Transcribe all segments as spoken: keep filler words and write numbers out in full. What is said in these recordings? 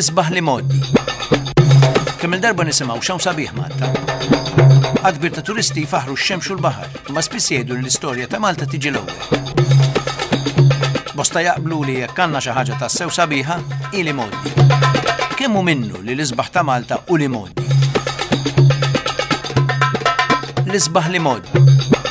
L-isbaħ li moddi. Kemm il-darba nisimgħu xemm sabiħ Malta. Għadbir ta' turisti faħru x-xemx u l-baħar, ma spiss jgħidu li l-istorja ta' Malta tiġi l-ewwel. Bosta jaqblu li jekk għandna xi ħaġa ta' sew sabiħa, hi li moddi. Kemm hu minnu li l-isbaħ ta' Malta u li moddi. L-isbaħ li moddi.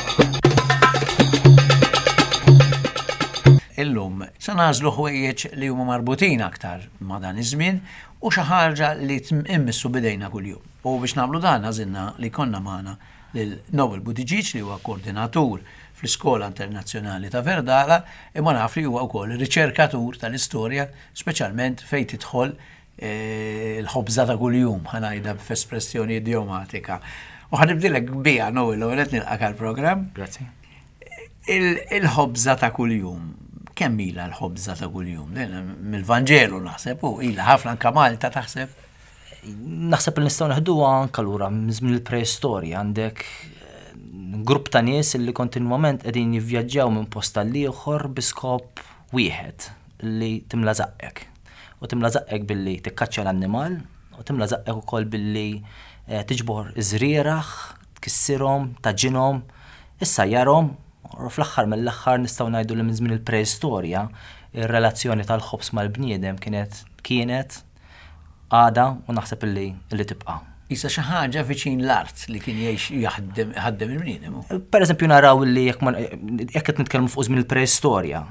Illum se nażlu ħwejjeġ li huma marbutin aktar ma' dan iż-żmien u xi ħaġa li immissu bidejna kuljum. U biex nagħmlu dan għażilna li konna magħna lil Nowell Buttigieg li huwa koordinatur fl-Iskola Internazzjonali ta' Verdala imma naf li huwa wkoll riċerkatur tal-istorja speċjalment fejn tidħol l-ħobża ta' kuljum ħanajda f'espressjoni idiomatika. U ħanibdilek biha Nowell u qed nilqak għall-programm. Grazzi. Il-ħobża ta' kuljum. Kemm ilha l-ħobża ta' kuljum? Mill-Vanġelu naħseb u ilha ħafna anke Malta taħseb? Naħseb li nistgħu neħduha anke lura żmien il-preistorja għandek grupp ta' nies li kontinwament qegħdin jivvjaġġjaw minn post tal ieħor bi skop wieħed li timla żaqek. U timla żaqek billi tikkaċċja l-annimal u timla żaqek ukoll billi tiġbor iżrieraħ, tkissirhom, taġġinhom, issajjarhom. U fl-aħħar mill-aħħar nistgħu ngħidu li minn żmien il-preistorja ir-relazzjoni tal-ħobs mal-bniedem kienet kienet għada u naħseb illi li tibqa'. Issa xi ħaġa viċin l-art li kien jgħix jaħdem il-bniedem. Pereżempju naraw li jekk qed nitkellmu fuq żmien il-preistorja,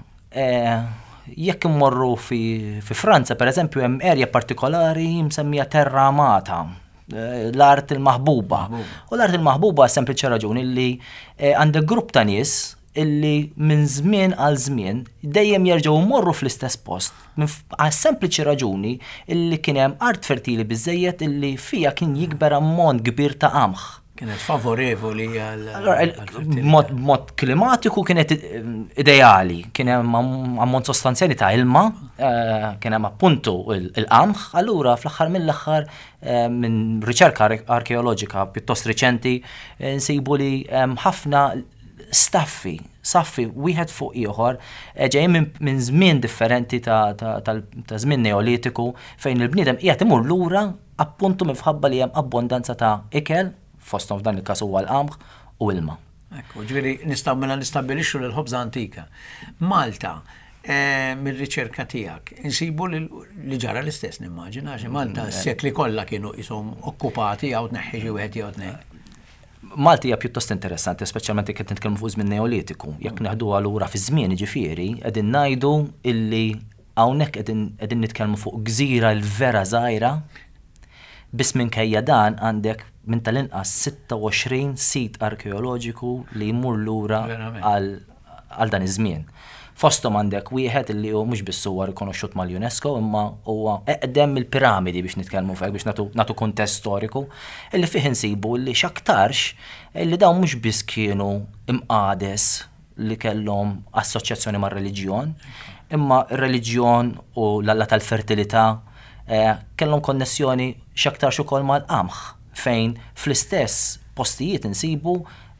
jekk immorru fi Franza pereżempju hemm erja partikolari msemmija Terra Amata. L-art il-maħbuba. U l-art il-maħbuba sempliċi raġuni li għandek grupp ta' nies illi minn żmien għal żmien dejjem jerġgħu jmorru fl-istess post għal sempliċi raġuni illi kien hemm art fertili biżejjed illi fija kien jikber ammont kbir ta' qamħ. Kienet favorevoli għal mod klimatiku kienet ideali, kien hemm ammont sostanzjali ta' ilma, kien hemm appuntu il-qamħ, allura fl-aħħar mill-aħħar minn riċerka arkeoloġika pjuttost riċenti nsibu li ħafna staffi, saffi wieħed fuq ieħor ġejjin minn żmien differenti ta' żmien neolitiku fejn il-bniedem qiegħed imur lura appuntu minħabba li hemm abbondanza ta' ikel fosthom f'dan il-każ huwa l-qamħ u ilma. Ekku, ġifieri nistgħu mela nistabbilixxu l-ħobża antika. Malta mir-riċerka tiegħek insibu li ġara l-istess nimmaġina għax Malta s-sekli kollha kienu qishom okkupati jew tneħħi xi wieħed jew tnejn. Malta hija pjuttost interessanti, speċjalment jekk qed nitkellmu fuq żmien neolitiku. Jekk neħduha lura fi żmien ġifieri qegħdin ngħidu illi hawnhekk qegħdin nitkellmu fuq gżira l-vera żgħira biss minkejja dan għandek minn tal-inqas sitta u għoxrin sit arkeoloġiku li jmur lura għal dan iż-żmien. Fosthom għandek wieħed li hu mhux biss huwa rikonoxxut mal-UNESCO imma huwa eqdem il-piramidi biex nitkellmu fejn biex nagħtu kuntest storiku illi fih insibu li x'aktarx illi dawn mhux biss kienu imqades li kellhom assoċjazzjoni mar-reliġjon imma r-reliġjon u l-alla tal-fertilità kellhom konnessjoni x'aktarx ukoll mal-qamħ fejn fl-istess postijiet insibu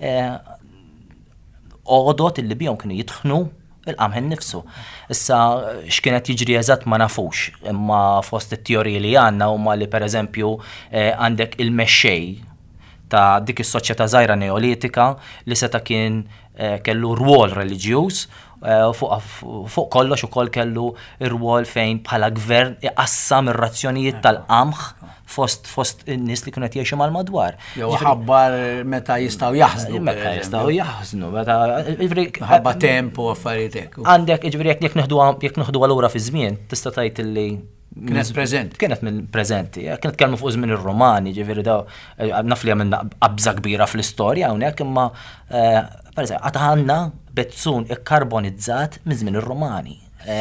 għodot illi bihom kienu jitħnu il-qamħ innifsu. Issa x'kienet jiġri eżatt ma nafux, imma fost it-teoriji li għandna huma li pereżempju għandek il-mexxej ta' dik is-soċjetà żgħira neolitika li seta' kien kellu rwol reliġjuż fuq kollox ukoll kellu r-rwol fejn bħala gvern iqassam ir-razzjonijiet tal-qamħ fost fost in-nies li kienu qed jgħixu mal-madwar. Jew ħabbar meta jistgħu jaħżnu. Meta jistgħu jaħżnu, meta ħabba tempo affarijiet hekk. Għandek jiġifieri jekk neħduha jekk neħduha lura fi żmien tista' tgħid illi kienet preżenti. Kienet minn preżenti, kienet kellmu fuq żmien ir-Romani, ġifieri daw naf li għamilna qabża kbira fl-istorja hawnhekk imma pereżempju qatt għandna bezzun ikkarbonizzat minn żmien ir-Romani.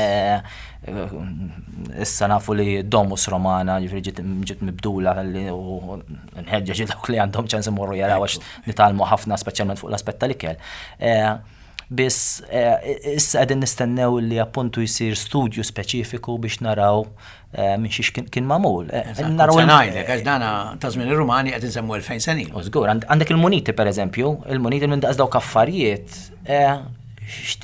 Issa nafu li Domus Romana ġifieri ġiet mibdula u nħeġġeġ dawk li għandhom ċans imorru jaraw għax nitalmu ħafna speċjalment fuq l-aspett tal-ikel. Biss issa qegħdin nistennew li appuntu jsir studju speċifiku biex naraw minn xiex kien magħmul. Naraw ngħidlek għax dana ta' żmien ir-Rumani qed insemmu elfejn sen ilu. Żgur, għandek il-muniti pereżempju, il-muniti minn daqs dawk affarijiet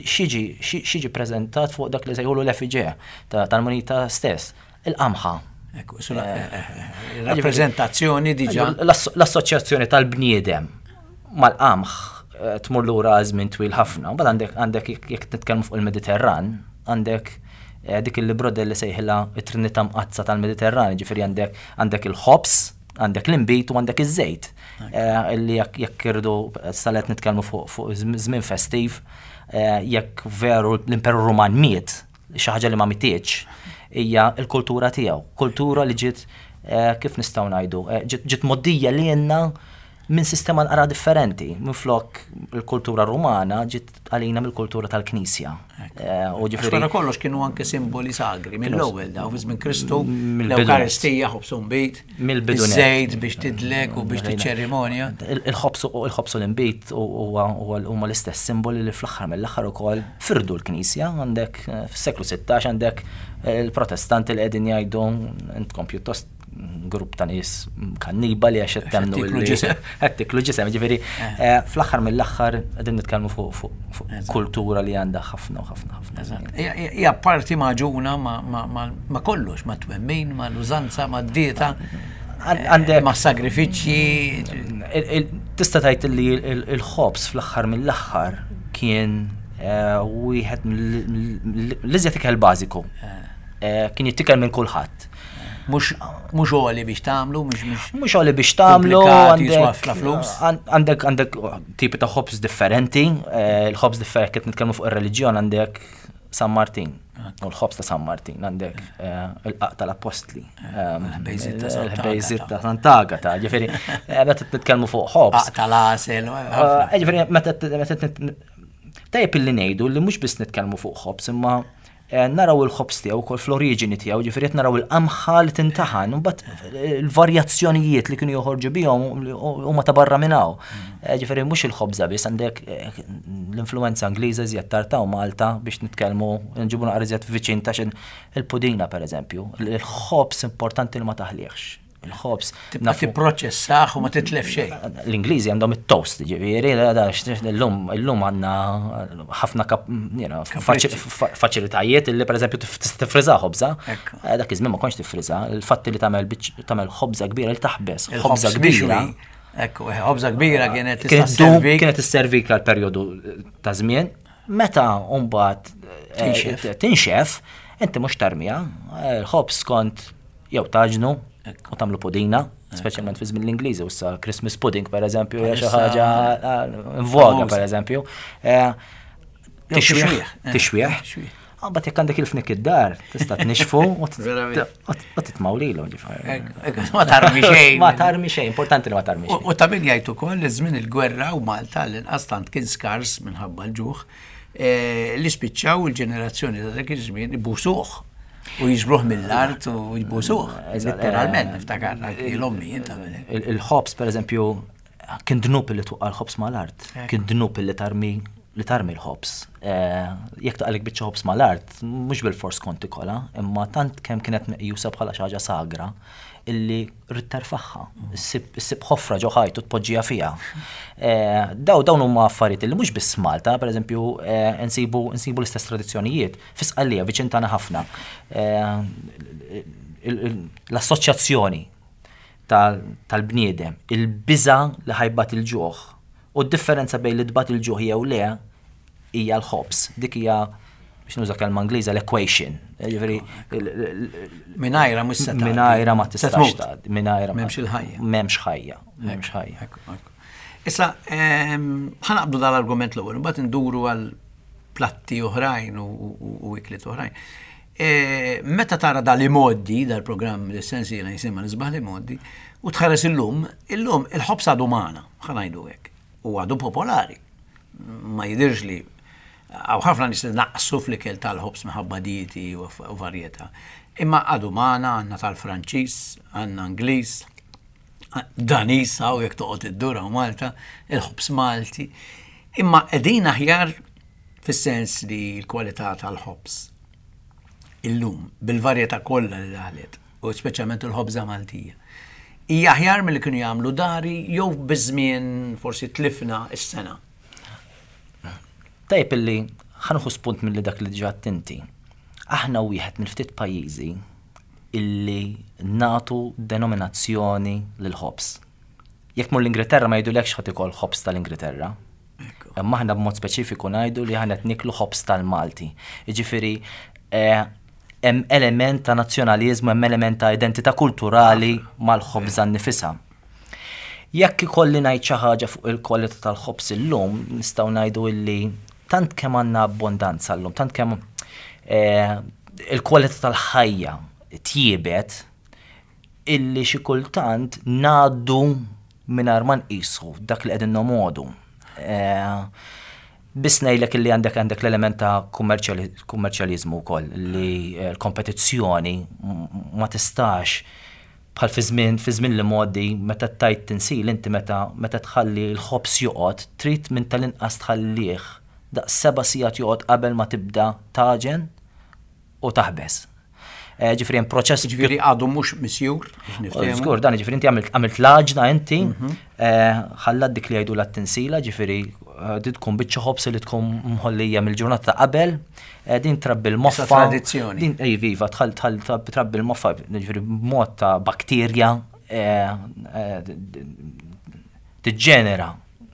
xiġi preżentat fuq dak li sejħulu l-effiġej tal-munita stess. Il-qamħa. Rappresentazzjoni diġà. L-assoċjazzjoni tal-bniedem mal-qamħ tmur lura żmien twil ħafna, bad għandek għandek jekk titkellmu fuq il-Mediterran, għandek dik il-librodel li sejħilha it-Trinità Mqazza tal-Mediterran, ġifieri għandek għandek il-ħobs, għandek l-inbit u għandek iż-żejt. Illi jekk irdu salet nitkellmu fuq żmien festiv, jekk veru l-Imperu Ruman miet, xi ħaġa li ma mitietx, hija l-kultura tiegħu. Kultura li ġiet kif nistgħu ngħidu, ġiet moddija lilna minn sistema nqara differenti, minn flok il-kultura rumana ġiet għalina mill-kultura tal-Knisja. Għaxkara kollox kienu anke simboli sagri, mill-ewwel daw, minn Kristu, l-Ewkaristija, ħobsu mbit, iż-żejt biex tidlek u biex tiċċerimonja. Il-ħobsu l-imbit huma l-istess simboli li fl-aħħar mill-aħħar ukoll firdu l-Knisja, għandek fis-seklu sittax għandek il-Protestanti li qegħdin jgħidu intkom pjuttost grupp ta' nies kannibali għax qed temnu tiklu ġisem, ġifieri fl-aħħar mill-aħħar qegħdin nitkellmu fuq kultura li għandha ħafna u ħafna ħafna. Hija parti maġuna ma' kollox, ma' twemmin, ma' l-użanza, ma' d-dieta, ma' sagrifiċċji. Tista' tgħid li l-ħobs fl-aħħar mill-aħħar kien wieħed l-iżjed ikel bażiku. Kien jittikel minn kulħadd. Mux għoli biex tamlu, mux għoli biex tamlu, għandek għandek tipi ta' ħobs differenti, il-ħobs differenti kif nitkellmu fuq ir-reliġjon għandek San Martin, u l-ħobs ta' San Martin, għandek il-qaq tal-Apostli, il-ħbejżit ta' Sant'Agata, ġifieri meta nitkellmu fuq ħobs. Qaq tal-Asel. Ġifieri meta tajjeb illi ngħidu li mhux biss nitkellmu fuq ħobs, imma naraw il-ħobs tiegħu wkoll fl-oriġini tiegħu, ġifieri naraw il-qamħa li tintaħan, u mbagħad il-varjazzjonijiet li kienu joħorġu bihom huma ta' barra minn hawn. Ġifieri mhux il-ħobża biss għandek l-influenza Ingliża żjed tarta u Malta biex nitkellmu nġibu naqra żjed viċin ta' il-pudina pereżempju. Il-ħobs importanti li ma taħliħx. Il-ħobs. Tibqa' tipproċessaħ u ma titlef xejn. L-Ingliżi għandhom it-toast, ġifieri illum illum għandna ħafna faċilitajiet li pereżempju tifriżha ħobża. Dak iż-żmien ma kontx tifriżha, il-fatt li tagħmel tagħmel ħobża kbira li taħbes. Ħobża kbira. Ekku, ħobża kbira kienet tisservik. Kienet tisservik għal perjodu ta' żmien. Meta mbagħad tinxef, inti mhux tarmija, il-ħobs kont jew taġnu u tagħmlu pudina, speċjalment fi żmien l-Ingliżi, u sa Christmas pudding pereżempju hija xi ħaġa voga pereżempju. Tixwieħ, tixwieħ. Mbagħad jekk għandek il-fnik id-dar, tista' tnixfu u titmgħu lilu. Ma tarmi xejn. Ma tarmi xejn, importanti li ma tarmi xejn. U ta' min jgħid ukoll li żmien il-gwerra u Malta l-inqas tant kien skars minħabba l-ġuħ li spiċċaw il-ġenerazzjoni ta' dak iż-żmien ibusuh. U jiġbruħ mill-art u jibbusuħ, literalment, niftakar, l-ommi, jinta. Il-ħobs, per eżempju, kien dnub li tuqqa l-ħobs mal-art, kien dnub li tarmi li tarmi l-ħobs. Jekk taqalek biċċa ħobs mal-art, mhux bil-fors konti kolla, imma tant kemm kienet meqjusa bħala xi ħaġa sagra, illi rrid terfaħħa, issib ħofra ġo ħajtu tpoġġiha fiha. Daw dawn huma affarijiet li mhux biss Malta, pereżempju insibu insibu l-istess tradizzjonijiet fis-Qallija viċin tagħna ħafna. L-assoċjazzjoni tal-bniedem, il-biża li ħajbat il-ġuħ u d-differenza bejn li tbagħat il-ġuħ jew le hija l-ħobs. Dik hija biex nuża kelma Ingliża l-equation. Ġifieri mingħajra mhux se mingħajra ma tistax tgħaddi, mingħajra m'hemmx il-ħajja. M'hemmx ħajja, m'hemmx ħajja. Issa ħanaqbdu dal-argument l-ewwel, imbagħad induru għal platti oħrajn u ikliet oħrajn. Meta tara dal-imoddi, dal-programm l-essenzjali jisimha nisbaħ l-imoddi, u tħares illum, illum il-ħobs għadu magħna, ħanajdu hekk, u għadu popolari. Ma jidirx li għaw ħafna nis naqsu fl-ikel tal-ħobs minħabba dieti u varjetà. Imma għadu magħna għandna tal-Franċiż, għandna Ingliż, Danis għaw jekk toqgħod id-dura u Malta, il-ħobs Malti. Imma qegħdin aħjar fis-sens li l-kwalità tal-ħobs illum bil-varjetà kollha li daħlet, u speċjalment il-ħobża Maltija. Hija aħjar milli kienu jagħmlu dari jew biż-żmien forsi tlifna s-sena. Tajb illi ħanħu spunt mill-li dak li diġà tinti. Aħna wieħed mill-ftit pajjiżi illi natu denominazzjoni lil-ħobs. Jekk mur l-Ingilterra ma jgħidulekx ħadd ikoll ħobs tal-Ingilterra. Imma aħna b'mod speċifiku ngħidu li ħanet niklu ħobs tal-Malti. Jiġifieri hemm element ta' nazzjonaliżmu, hemm element ta' identità kulturali mal-ħobża nnifisha. Jekk ikolli ngħid xi ħaġa fuq il-kwalità tal-ħobs illum, nistgħu ngħidu illi tant kemm għandna abbondanza llum, tant kemm il-kwalità tal-ħajja tjiebet illi xi kultant ngħaddu mingħajr ma nqisu dak li qegħdin nomodu. Biss ngħidlek illi għandek għandek l-element ta' kummerċjaliżmu wkoll li l-kompetizzjoni ma tistax bħal fi żmien fi żmien li modi meta tajt tinsil inti meta meta tħalli l-ħobs joqgħod trid minn tal-inqas tħallih daqs seba' sigħat joqgħod qabel ma tibda taġen u taħbes. Ġifri hemm proċess. Ġifri għadu mhux misjur. Żgur dan ġifri inti għamilt laġna inti ħallat dik li jgħidu l-tinsila, ġifri di tkun biċċa ħobs li tkun mħollija mill-ġurnata ta' qabel, din trabbi l-moffa. Tradizzjoni. Din ej viva tħall trabbi l-moffa ġifri b'mod ta' bakterja tiġġenera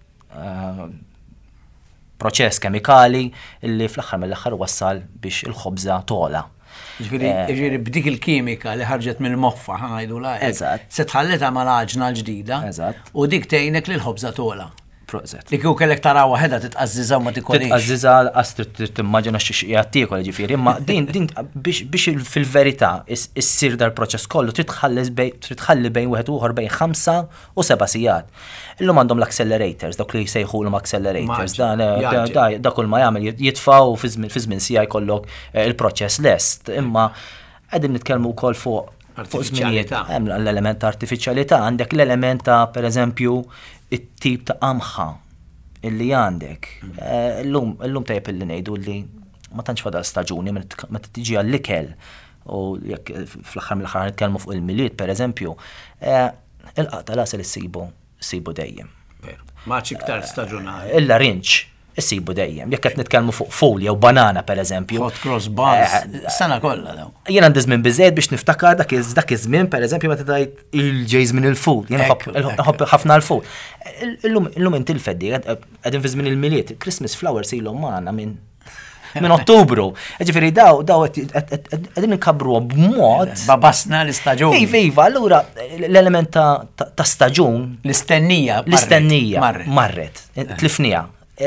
proċess kemikali illi fl-aħħar mill-aħħar wassal biex il-ħobża tola. Ġifieri b'dik il-kimika li ħarġet mill-moffa ħajdu la. Eżatt. Se tħallitha mal-aġna l-ġdida. Eżatt. U dik tgħinek lil ħobża tola. Prożett. Li kieku kellek tara waħedha titqażżiżha u ma tikolix. Titqażżiżha qas trid timmaġina xi xi tiekol ġifieri, imma din din biex biex fil-verità issir dal-proċess kollu trid tħalles bejn trid tħalli bejn wieħed ieħor bejn ħamsa u seba' sigħat. Illum għandhom l-accelerators, dawk li jsejħulhom accelerators, dan dak kull ma jagħmel jitfgħu fi żmien siegħa jkollok il-proċess lest. Imma qegħdin nitkellmu wkoll fuq fuq żminijiet hemm l-element ta' artifiċjalità, għandek l-element ta' pereżempju it-tip ta' qamħa illi għandek. Illum illum tajjeb illi ngħidu li ma tantx fadal staġuni meta tiġi għall-ikel u jekk fl-aħħar mill-aħħar nitkellmu fuq il-miliet pereżempju, il-qata lasel issibu issibu dejjem. Maċ iktar staġunali. Il-larinċ issibu dejjem. Jekk qed nitkellmu fuq folja u banana pereżempju. Hot cross buns, sena kollha daw. Jien għandi żmien biżejjed biex niftakar dak dak iż-żmien pereżempju meta tgħid il-ġejż minn il-food. Jien nħobb ħafna l-food. Illum illum inti l-feddi qegħdin fi żmien il-miliet, Christmas flowers ilhom magħna minn minn Ottubru. Ġifieri daw daw qegħdin inkabru b'mod. Babasna l-istaġun. Iva, iva, allura l-element ta' staġun. L-istennija. L-istennija marret. Tlifnija.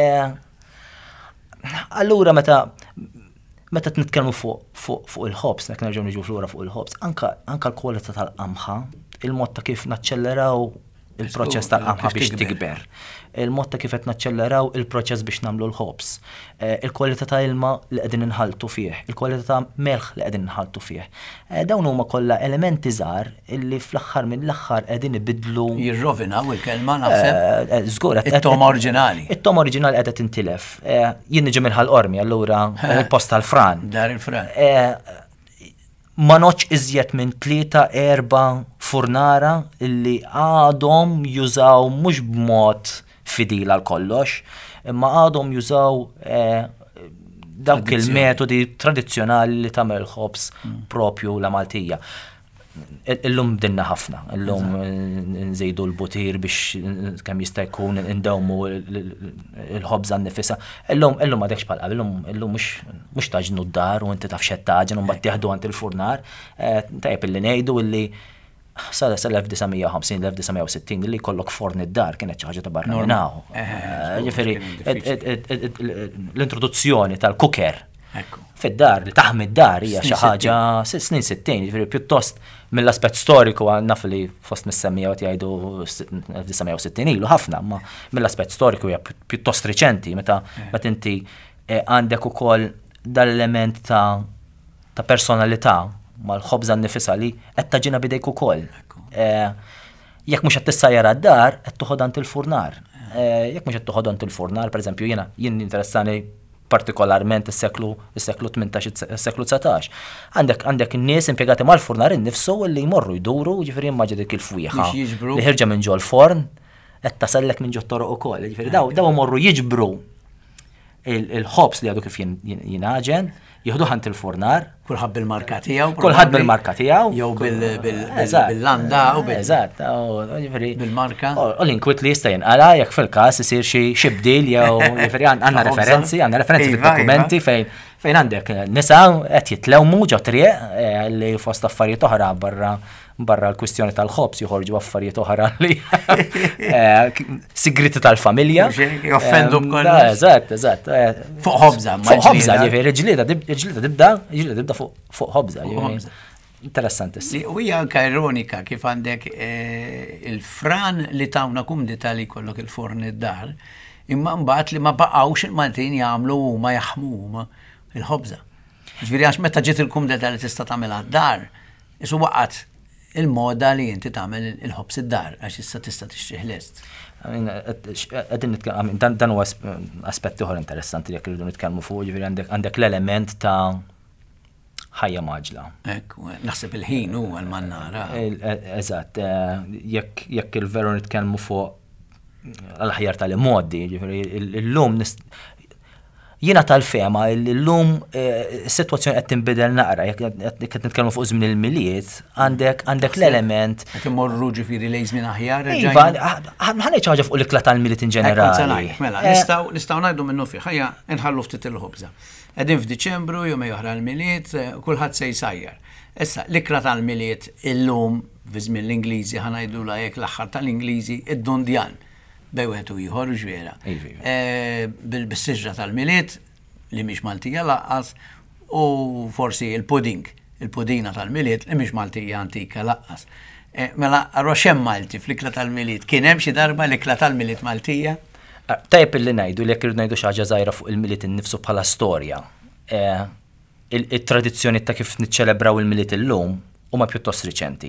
Allura meta meta nitkellmu fuq fuq il-ħobs, nek nerġgħu niġu flura fuq il-ħobs, anka anka l-kwalità tal-qamħa, il-mod ta' kif naċċelleraw il-proċess tal-qamħa biex tikber, il-mod ta' kif qed naċċelleraw il-proċess biex nagħmlu l-ħobs, il-kwalità ta' ilma li qegħdin inħaltu fih, il-kwalità ta' melħ li qegħdin inħaltu fih. Dawn huma kollha elementi żgħar illi fl-aħħar mill-aħħar qegħdin ibidlu jirrovinaw il-kelma naħseb. Żgur it-tom oriġinali. It-tom oriġinali qiegħda tintilef. Jien niġi minn ħall-qormi allura il-post tal-Fran. Dar il-Fran. Ma noċ iżjed minn tlieta erba' furnara illi għadhom jużaw mhux b'mod fidil għal kollox, imma għadhom jużaw dawk il-metodi tradizzjonali li tagħmel ħobs propju la Maltija. Illum bdilna ħafna, illum nżejdu l-butir biex kemm jista' jkun indawmu l-ħobża nnifisha. Illum illum m'għadekx bħal qabel, illum mhux taġnu d-dar u inti taf x'qed taġen u mbagħad tieħdu għand il-furnar. Tajjeb illi ngħidu illi sal l-elf-disajn-sittin li jkollok forn id-dar kienet xi ħaġa ta' barra minn hawn. Ġifieri l-introduzzjoni tal-cooker fid-dar li taħmi d-dar hija xi ħaġa snin sittin, jiġifieri pjuttost mill-aspett storiku naf li fost mis-semmija qed jgħidu elf-disajn ilu ħafna, ma mill-aspett storiku hija pjuttost riċenti meta meta inti għandek ukoll dal-element ta' ta' personalità mal-ħobża nnifisha li qed taġina bidejk ukoll. Jekk mhux qed tissajjar għad-dar qed toħod għand il-furnar. Jekk mhux qed toħod għand il-furnar, pereżempju jiena jien interessani partikolarment is-seklu is-seklu tmintax is-seklu tsatax. Għandek għandek nies impjegati mal-furnar innifsu li jmorru jduru, ġifieri immaġi dik il-fwieħa li ħirġa minn ġo l-forn qed tasallek minn ġo t-toroq ukoll. Ġifieri daw daw imorru jiġbru il-ħobs li għadu kif jinaġen, jieħdu ħant il-furnar. Kulħadd bil-marka tiegħu. Kulħadd bil-marka tiegħu. Jew bil-landa u bil- Eżatt, bil-marka. U l-inkwit li jista' jinqala jekk fil-każ isir xi bdil jew jiġifieri għandna referenzi, għandna referenzi fid-dokumenti fejn fejn għandek nisa qed jitlewmu ġo triq li fost affarijiet oħra barra barra l-kwistjoni tal-ħobs joħorġu affarijiet oħra li sigriti tal-familja. Joffendu b'koll. Eżatt, eżatt. Fuq ħobża, Fuq ħobża, ġifieri ġlieda tibda, ġlieda tibda fuq ħobża. Interessanti. U hija anke ironika kif għandek il-fran li tawna kumdita li jkollok il-forn id-dar, imma mbagħad li ma baqgħux il-Maltin jagħmlu huma jaħmu huma il-ħobża. Ġifieri għax meta ġiet il-kumdeta li tista' tagħmilha d-dar, isu waqgħet il-moda li inti tagħmel il-ħobs id-dar għax issa tista' tixtrih lest. Dan huwa aspetti oħra interessanti li jekk irridu nitkellmu fuq, ġifieri għandek l-element ta' ħajja maġla. Ekk, naħseb il-ħin huwa l-mannara. Eżatt, jekk il-veru nitkellmu fuq l-aħjar tal-immodi, ġifieri illum jiena tal-fema l-lum is-sitwazzjoni qed tinbidel naqra, jekk qed nitkellmu fuq żmien il-miliet, għandek għandek l-element. Qed immorru ġifieri lejn żmien aħjar. Iva, ħanejt ħaġa fuq l-ikla tal-miliet in ġenerali. Mela, nistgħu nistgħu ngħidu minnu fih, ħajja inħallu ftit il-ħobża. Qegħdin f'Diċembru jew oħra l-miliet, kulħadd se jsajjar. Issa l-ikla tal-miliet illum fi żmien l-Ingliżi ħanajdula jekk l-aħħar tal-Ingliżi id-dundjan. Bewet u ieħor ġviera. Bil-siġra tal-miliet li mhix Maltija laqqas u forsi il-pudding, il-pudina tal-miliet li mhix Maltija antika laqqas. Mela arwa xemm Malti fl-ikla tal-miliet, kien hemm xi darba l-ikla tal-miliet Maltija? Tajjeb illi ngħidu li jekk irid ngħidu xi ħaġa żgħira fuq il-miliet innifsu bħala storja. Il-tradizzjoni ta' kif niċċelebraw il-miliet illum huma pjuttost riċenti.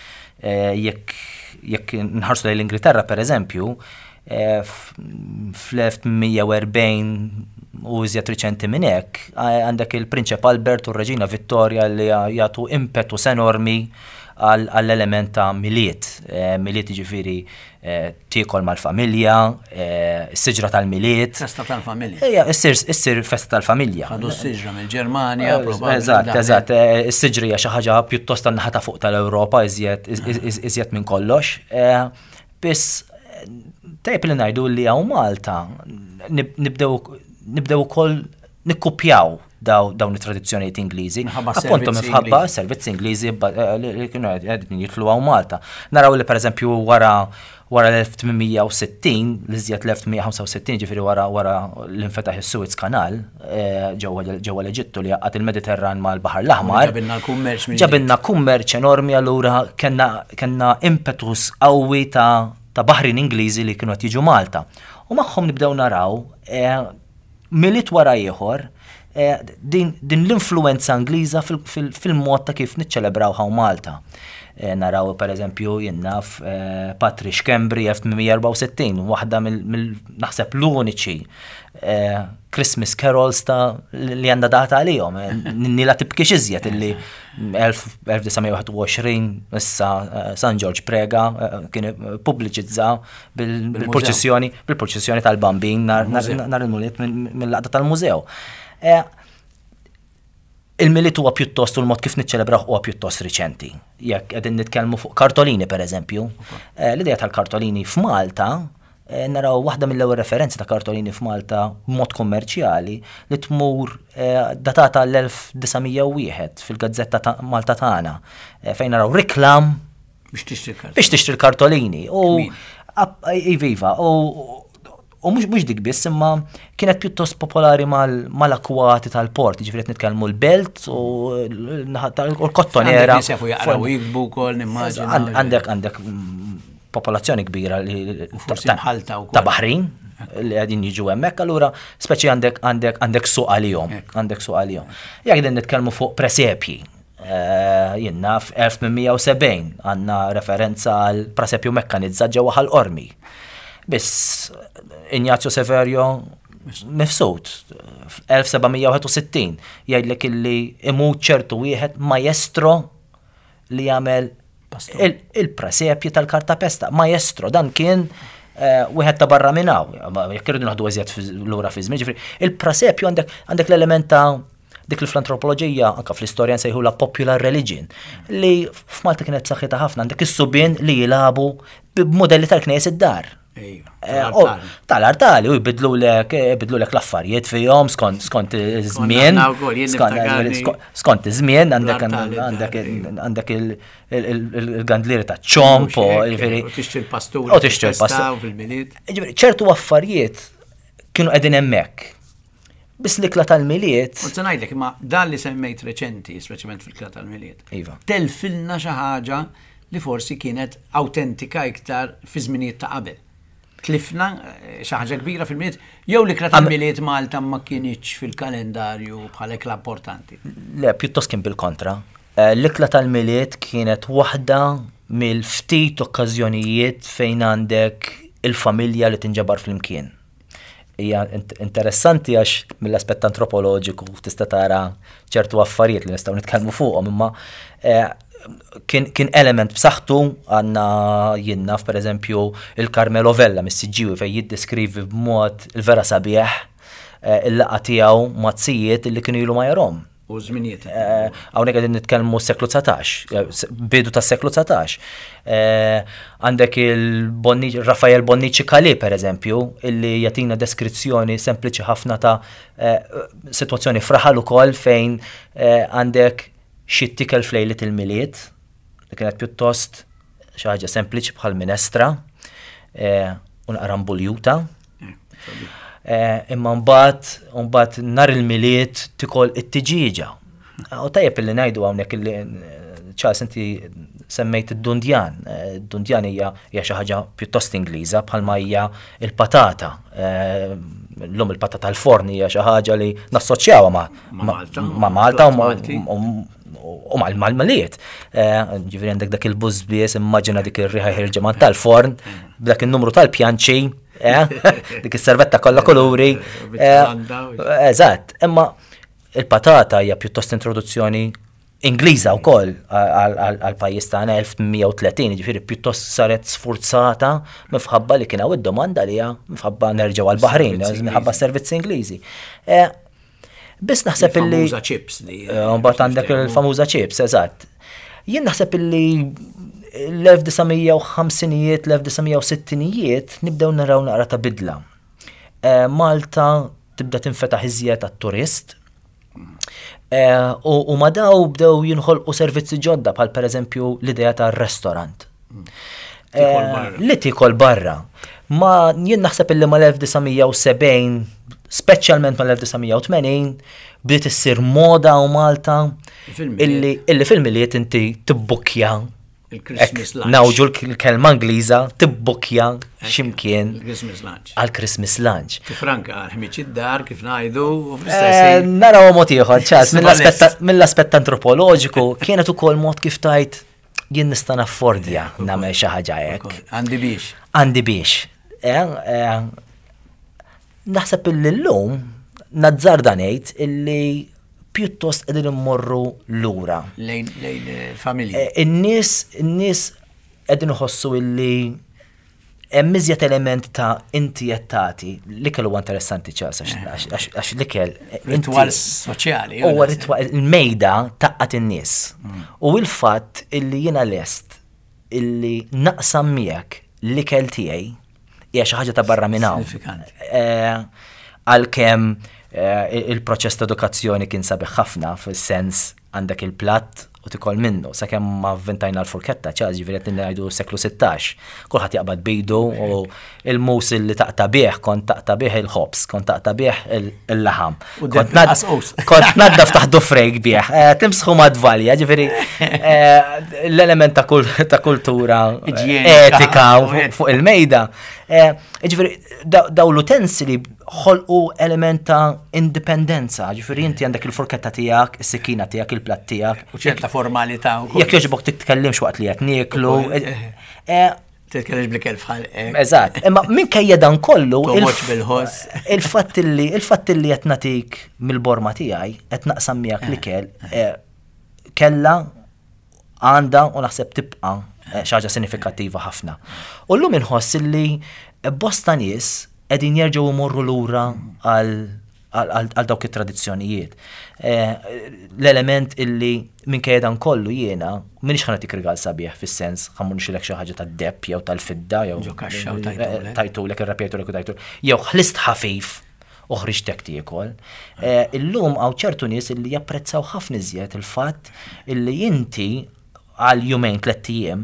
Jekk nħarsu lejn l-Ingilterra pereżempju, fl-elf mija u erbgħin u iżjed riċenti minn hekk, għandek il-Prinċep Albert u r-Reġina Vittoria li jagħtu impetus enormi għall-element ta' miliet. Miliet jiġifieri tiekol mal-familja, s-siġra tal-miliet. Festa tal-familja. Ejja, issir festa tal-familja. Ħadu s-siġra mill-Ġermanja, probabbli. Eżatt, eżatt. Is-siġra hija xi ħaġa pjuttost tan-naħa fuq tal-Ewropa iżjed minn kollox. Biss tajb li ngħidu li hawn Malta nibdew ukoll nikkupjaw dawn it-tradizzjonijiet Ingliżi. Appuntu minħabba servizzi Ingliżi li kienu qegħdin jitlu hawn Malta. Naraw li pereżempju wara wara l-elf tminmija u sittin, l-iżjed l-elf tminmija u ħamsa u sittin ġifieri wara wara l-infetaħ is-Suez Kanal ġewwa l-Eġittu li jaqgħad il-Mediterran mal-Baħar l-Aħmar. Ġabilna kummerċ. Ġabilna kummerċ enormi allura kellna impetus qawwi ta' ta' baħrin Ingliżi li kienu qed jiġu Malta. U magħhom nibdew naraw miliet wara ieħor din l-influenza Ingliża fil-mod ta' kif niċċelebraw hawn Malta. Naraw pereżempju jinnaf Patrick Kembri elf tminmija u erba' u sittin, waħda mill-naħseb l-uniċi Christmas carols ta' li għandha data għalihom. Nila tibkiex iżjed illi elf design wieħed u għoxrin issa San George Prega kien pubbliċizza bil-proċessjoni bil-proċessjoni tal-bambin nar il-muliet mill-laqda tal-mużew. Il-miliet huwa pjuttost u l-mod kif niċċelebraw huwa pjuttost riċenti. Jekk qegħdin nitkellmu fuq kartolini pereżempju, l-idea tal-kartolini f'Malta naraw waħda mill-ewwel referenzi ta' kartolini f'Malta b'mod kummerċjali li tmur datata l-elf design u wieħed fil-Gazzetta ta' Malta tagħna fejn naraw riklam biex tixtri l-kartolini. U iva, u mhux dik biss imma kienet pjuttost popolari mal-akwati tal-port, jiġifieri qed nitkellmu l-belt u l-kottonera. Għandek għandek popolazzjoni kbira ta' Baħrin li qegħdin jiġu hemmhekk, allura speċi għandek għandek għandek suq għalihom, għandek suq għalihom. Jekk qegħdin nitkellmu fuq presepji, jiena f'elf tminmija u sebgħin għandna referenza għal presepju mekkanizzat ġewwa ħall-Qormi. Biss Ignazio Severio mifsud elf sebgħamija u wieħed u sittin jgħidlek illi imut ċertu wieħed maestro li jagħmel il-presepji tal-kartapesta. Maestro, dan kien wieħed ta' barra minn hawn, jekk irridu naħdu eżjed lura fi żmien, ġifieri il-prasepju għandek għandek l-element ta' dik li fl-antropoloġija, anke fl-istorja nsejħula popular religion, li f'Malta kienet saħħitha ħafna, għandek is-subien li jilagħbu b'modelli tal-knejs id-dar. Tal-artali, u jbidlulek jbidlulek l-affarijiet fihom skont skont iż-żmien. Skont iż-żmien għandek għandek il-gandlieri ta' ċomp u tixtri l-pastur. U tixtri l-pastur. ċertu affarijiet kienu qegħdin hemmhekk. Biss l-ikla tal-miliet. U se ngħidlek imma dan li semmejt reċenti, speċjalment fil-ikla tal-miliet. Iva. Telfilna xi ħaġa li forsi kienet awtentika iktar fi żminijiet ta' qabel. Tlifna xi ħaġa kbira fil-miliet, jew l-ikla tal-miliet Malta ma kienx fil-kalendarju bħala ikla importanti. Le, pjuttost kien bil-kontra. L-ikla tal-miliet kienet waħda mill-ftit okkażjonijiet fejn għandek il-familja li tinġabar fl-imkien. Hija interessanti għax mill-aspett antropoloġiku tista' tara ċertu affarijiet li nistgħu nitkellmu fuqhom, imma kien element b'saħħtu għandna jinnna pereżempju il-Carmelo Vella mis-Siġġiewi fejn jiddeskrivi b'mod il-vera sabiħ il-laqgħa tiegħu mazzijiet li kienu ilu ma jarhom. U żminijiet. Hawnhekk qegħdin nitkellmu s-seklu tsatax, bidu tas-seklu tsatax. Għandek il-Bonnici, Raffaele Bonnici Calais pereżempju, illi jagħtina deskrizzjoni sempliċi ħafna ta' sitwazzjoni fraħal ukoll fejn għandek xi tikel flejlet il-miliet, li kienet pjuttost xi ħaġa sempliċi bħal minestra u naqra mbuljuta. Imma mbagħad mbagħad nar il-miliet tikol it-tiġiġa. U tajjeb illi ngħidu hawnhekk illi ċas inti semmejt id-dundjan. Id-dundjan hija hija xi ħaġa pjuttost Ingliża bħalma hija il-patata. Llum il-patata l-forn hija xi ħaġa li nassoċjawha ma' Malta u mal-maliet. Ġifieri għandek dak il-bużbies, immaġina dik ir-riħa ħirġeman tal-forn, b'dak in-numru tal-pjanċi, dik is-servetta kollha kuluri. Eżatt, imma il-patata hija pjuttost introduzzjoni Ingliża wkoll għal pajjiż tagħna elf tmien tletin, ġifieri pjuttost saret sfurzata minħabba li kien hawn id-domanda li hija minħabba nerġgħu għall Baħrin, minħabba servizzi Ingliżi. Biss naħseb illi famuża chips li mbagħad għandek il-famuża chips, eżatt. Jien naħseb illi l-elf disajn ħamsinijiet, l-elf disajn sittinijiet nibdew naraw naqra ta' bidla. Malta tibda tinfetaħ iżjed għat-turist. U ma daw bdew jinħolqu servizzi ġodda bħal pereżempju l-idea tar-restorant. Li tikol barra. Ma jien naħseb illi mal-elf disajn sebgħin, speċjalment mal-elf disajn tmenin, bdiet issir moda u Malta illi fil-miliet inti tibbukkja il-Christmas lunch. Nawġu l-kelma Ingliża tibbukkja x'imkien għall-Christmas lunch. Kif ranka ħmiċ id-dar, kif ngħidu, naraw mod ieħor ċas mill-aspett antropoloġiku kienet ukoll mod kif tajt jien nista' naffordja nagħmel xi ħaġa hekk. Għandi biex. Għandi biex. Naħseb illi llum nazzarda ngħid illi pjuttost qegħdin immorru lura. Lejn il-familja. In-nies in-nies qegħdin iħossu illi hemm iżjed element ta' inti qed tagħti. L-ikel huwa interessanti ċas għax l-ikel ritwal soċjali. Huwa ritwal il-mejda taqqat in-nies. U l-fatt illi jiena lest illi naqsam miegħek l-ikel tiegħi hija xi ħaġa ta' barra minn hawn. Għalkemm il-proċess ta' edukazzjoni kien sabiħ ħafna fis-sens għandek il-platt u tikol minnu, sakemm ma avventajna l-furketta, ċaż ġifieri qed ngħidu seklu sittax. Kulħadd jaqbad bejdu u il-mus li taqta' bih kont taqta' bih il-ħobs, kont taqta' bih il-laħam. Kont naddaf taħdu frejk bih. Timsħu madvalja, ġifieri l-element ta' kultura etika fuq il-mejda. Ġifieri daw l-utensili ħolqu element ta' indipendenza, ġifieri inti għandek il-furketta tiegħek, is-sikina tiegħek, il-platt tiegħek. U ċerta formalità wkoll. Jekk jogħġbok titkellimx waqt li qed nieklu. Titkellimx blik il-fħal. Eżatt, imma minkejja dan kollu bil-ħoss. il-fatt illi il-fatt illi qed nagħtik mill-borma tiegħi qed naqsam miegħek l-ikel kellha għandha u naħseb tibqa' xaġa sinifikattiva ħafna. U llum inħoss li bosta nies qegħdin jerġgħu jmorru lura għal dawk it-tradizzjonijiet. L-element illi minkejja dan kollu jiena minix ħanatik rigal sabiħ fis-sens ħammur nixilek xi ħaġa tad-depp jew tal-fidda jew tajtulek irrapjajtulek u tajtulek jew ħlist ħafif uħriġ tek tiekol. Illum hawn ċertu nies illi japprezzaw ħafna iżjed il-fatt illi inti għal jumejn tliet ijiem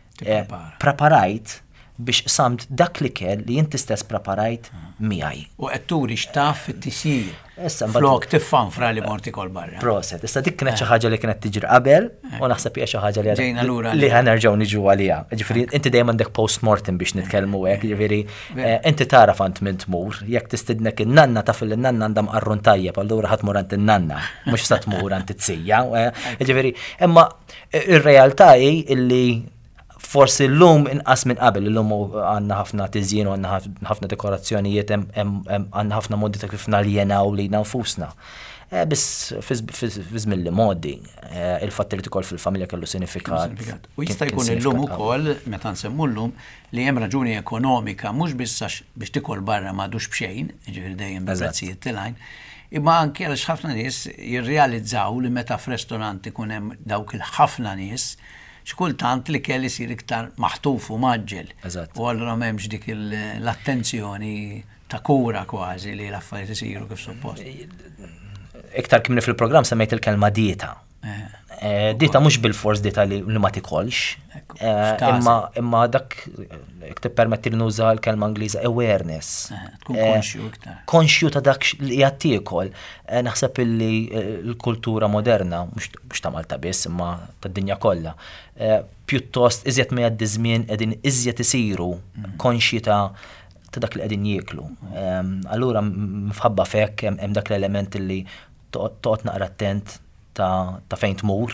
preparajt biex samt dak li kell li inti stess preparajt miegħi. U qed turi x'taf fit-tisjir. Flok tiffanfra li morti kol barra. Proset. Issa dik kienet xi ħaġa li kienet tiġri qabel u naħseb hija xi ħaġa li li ħanerġgħu niġu għaliha. Ġifieri inti dejjem għandek post-mortem biex nitkellmu hekk, ġifieri inti taraf ant min tmur, jekk tistidnek in-nanna taf li n-nanna għandha mqarrun tajjeb, allura ħadd mur ant in-nanna, mhux sa tmur ant it-sija. Ġifieri, imma ir-realtà hi illi forsi l-lum inqas minn qabel, l-lum għanna ħafna tiżjien u għanna ħafna dekorazzjonijiet, għanna ħafna modi ta' kif naljenaw li nfusna. Biss fi żmien li modi, il-fatt li tkoll fil-familja kellu sinifikat. U jista' jkun illum ukoll meta nsemmu llum li hemm raġuni ekonomika mhux biss biex tikol barra m'għadux b'xejn, jiġifieri dejjem bil-prezzijiet tilgħin, imma anke għaliex ħafna nies jirrealizzaw li meta f'restorant ikun hemm dawk il-ħafna nies xkultant li kelli sir iktar maħtuf u maġġel. U allura m'hemmx dik l-attenzjoni ta' kura kważi li l-affarijiet isiru kif suppost. Iktar kimni fil-programm semmejt il-kelma dieta. Dieta mhux bil-fors dieta li ma tikolx. Imma dak iktib permetti li nuża l-kelma Ingliża awareness. Tkun konxju iktar. Konxju ta' dak li qed tiekol. Naħseb illi l-kultura moderna mhux ta' Malta biss imma tad-dinja kollha. Pjuttost iżjed ma jgħaddi żmien qegħdin iżjed isiru konxji ta' ta' dak li qegħdin jieklu. Allura mfħabba fek hemm dak l-element li toqgħod naqra attent ta' fejn tmur,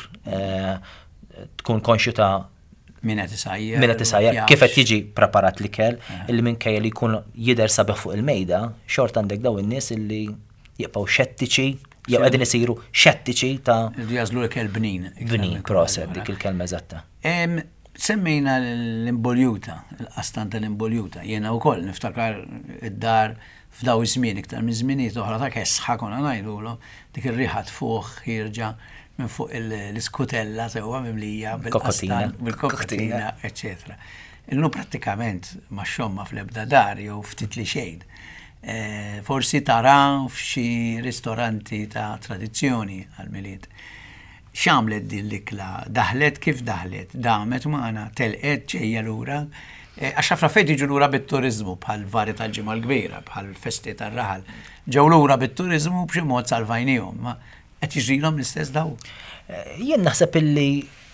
tkun konxju ta' min qed isajjer. Min qed isajjer, kif qed jiġi preparat l-ikel, illi minkejja li jkun jidher sabiħ fuq il-mejda, xort għandek daw in-nies illi jibqgħu xettiċi, jew qegħdin isiru xettiċi ta' jażlu l-ikel bnin. Bnin, proset, dik il-kelma eżatta. Semmejna l-imboljuta, l-qastan tal-imboljuta. Jiena wkoll niftakar id-dar f'daw iż-żmien iktar minn żminijiet oħra ta' kesħa konna ngħidulhom dik ir-riħa fuq ħirġa minn fuq l-iskutella sewwa mimlija bil-qastan, bil-koktina, eċetera. Illu prattikament ma xomma fl-ebda dar jew ftit li xejn. Forsi tara f'xi ristoranti ta' tradizzjoni għal-miliet. X'għamlet din l-ikla? Daħlet kif daħlet? Damet magħna telqet ġejja lura. Għax ħafna fejn jiġu lura bit-turiżmu bħal vari tal-ġimgħa l-kbira, bħal festi tar-raħal. Ġew lura bit-turiżmu b'xi mod salvajnihom, ma qed jiġrilhom l-istess daw. Jien naħseb illi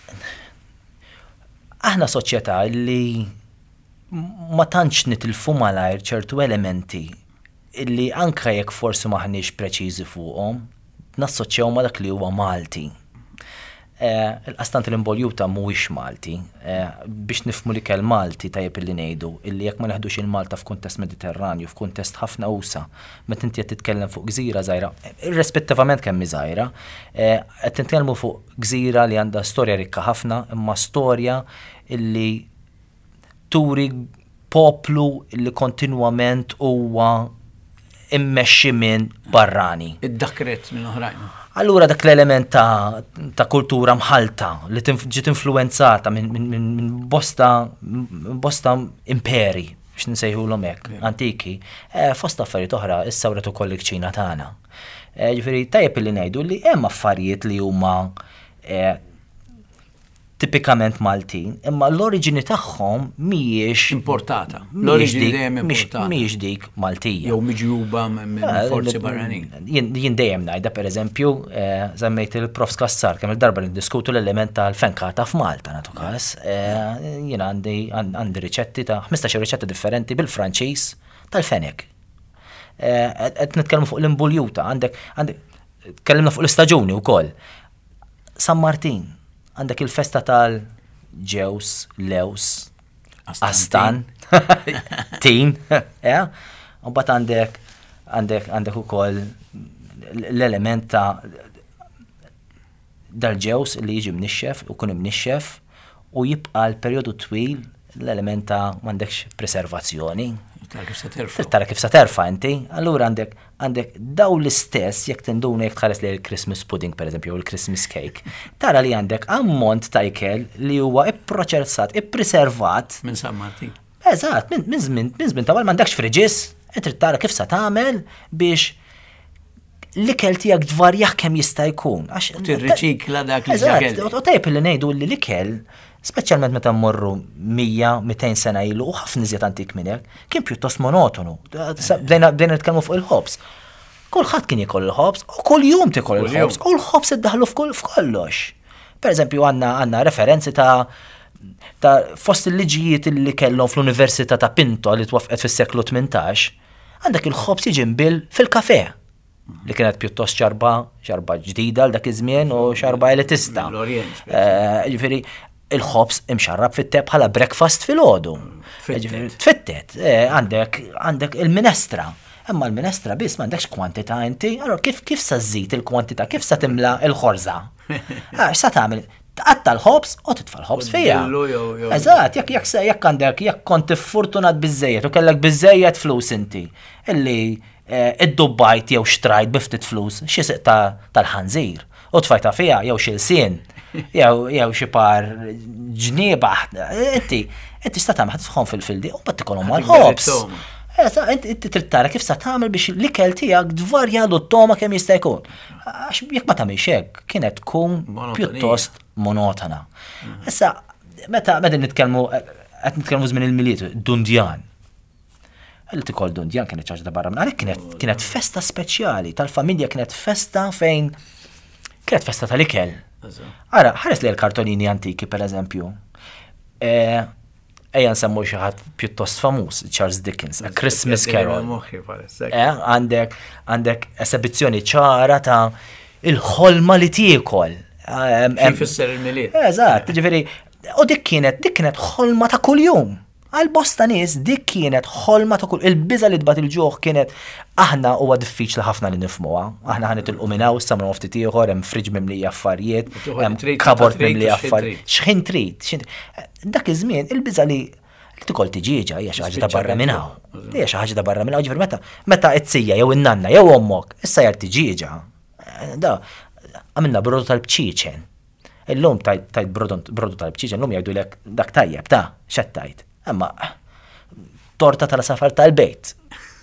aħna soċjetà illi ma tantx nitilfu malajr ċertu elementi illi anke jekk forsi maħniex preċiżi fuqhom, nassoċjaw ma dak li huwa Malti. Il-qastant l-imboljuta mhuwiex Malti. Biex nifhmu li kell Malti tajjeb illi ngħidu illi jekk ma neħdux il-Malta f'kuntest Mediterranju, f'kuntest ħafna usa, meta inti qed titkellem fuq gżira żgħira, irrispettivament kemm hi żgħira, qed titkellmu fuq gżira li għandha storja rikka ħafna, imma storja illi turi poplu illi kontinwament huwa immexxi minn barrani. Id-dakret minn oħrajn. Allura dak l-element ta', ta kultura mħalta li ġiet influenzata minn min, min, min bosta, bosta imperi, biex nsejħulhom hekk, antiki, eh, fost affarijiet oħra issa wret ukoll iċ-Ċina tagħna. Eh, Ġifieri tajjeb illi ngħidu li hemm affarijiet li huma eh, tipikament Maltin, imma l-oriġini tagħhom mhijiex importata. L-oriġini dejjem importata. Mhijiex dik Maltija. Jew miġjuba minn forzi barranin. Jien dejjem ngħidha pereżempju, żemmejt il-Prof Skassar kemm il-darba niddiskutu l-element tal-fenkata f'Malta nagħtu każ. Jien għandi għandi riċetti ta' ħmistax riċetti differenti bil-Franċiż tal-fenek. Qed nitkellmu fuq l-imbuljuta, għandek għandek tkellimna fuq l-istaġuni wkoll. San Martin, għandek il-festa tal-ġews, lews, astan, tin, ja? U bat għandek għandek għandek ukoll l-element ta' dal-ġews li jiġi mnixxef u kun imnixxef u jibqa l-perjodu twil l-element ta' m'għandekx preservazzjoni. Tara kif sa terfa inti, allura għandek għandek daw l-istess jekk tinduna jekk tħares li l-Christmas pudding pereżempju u l-Christmas cake. Tara li għandek ammont ta' ikel li huwa ipproċessat, ippreservat. Minn San Martin. Eżatt, minn żmien minn żmien ta' m'għandekx friġis, trid tara kif sa tagħmel biex l-ikel tiegħek dvarjaħ kemm jista' jkun. Tirriċikla dak li ġakel. U tajb li ngħidu li l-ikel speċjalment meta mmorru mija mija sena ilu u ħafna iżjed antik minn hekk, kien pjuttost monotonu. Bdejna nitkellmu fuq il-ħobs. Kulħadd kien jikol il-ħobs, u kull jum tikol il-ħobs, u l-ħobs iddaħlu f'kollox. Pereżempju għandna għandna referenzi ta' ta' fost il-liġijiet li kellhom fl-Università ta' Pinto li twaffqet fis-seklu tmintax, għandek il-ħobs jiġi mbill fil-kafè. Li kienet pjuttost xarba, xarba ġdida l dak iż-żmien u xarba elitista. Ġifieri il-ħobs imxarrab fit-teb bħala breakfast fil-ħodu. Tfittet. Għandek għandek il-minestra. Imma l-minestra biss m'għandekx kwantità inti, allora kif kif sa żżid il-kwantità, kif sa timla l-ħorża? Għax sa tagħmel tqatta l-ħobs u titfa' l-ħobs fija. Eżatt, jekk jekk jekk għandek jekk kont iffortunat biżejjed u kellek biżejjed flus inti illi id-dubbajt jew xtrajt biftit flus xi siq tal-ħanżir u tfajta fija jew xilsien. Jew jew xi par ġnieba. Inti inti sta tagħmel ħadfhom fil-fildi u bad tikolhom mal-ħobs. Inti trid tara kif sa tagħmel biex l-ikel tiegħek dvarja l-toma kemm jista' jkun. Għax jekk ma tagħmilx hekk kienet tkun pjuttost monotona. Issa meta meta nitkellmu qed nitkellmu żmien il-miliet, Dundjan. Illi tikol Dundjan kienet ċaġa ta' barra minn għalhekk kienet kienet festa speċjali tal-familja, kienet festa fejn kienet festa tal-ikel. Ara, ħares li l-kartonini antiki per eżempju. Ejja nsemmu xi ħadd pjuttost famuż, Charles Dickens, A Christmas Carol. Għandek għandek esibizzjoni ċara ta' il-ħolma li tiekol. Kif isser il-miliet. Eżatt, ġifieri, u dik kienet dik kienet ħolma ta' kuljum. Għal-bosta nies dik kienet ħolma ta' kull il-biża li tbagħt il-ġuħ kienet aħna huwa diffiċli ħafna li nifhmuha. Aħna ħanet il-quminaw samra ftit ieħor hemm friġ mimli affarijiet, hemm kabort mimli affarijiet. X'ħin trid? Dak iż-żmien il-biża li tikol tiġiġa hija xi ħaġa ta' barra minn hawn. Hija xi ħaġa ta' barra minn hawn, ġifier meta meta t-sija jew in-nanna jew ommok issa jar tiġiġa. Da għamilna brodu tal-bċiċen. Illum tajt brodu tal-bċiċen, illum jgħidulek dak tajjeb ta' x'qed tajt. Imma torta tal-safar tal-bejt.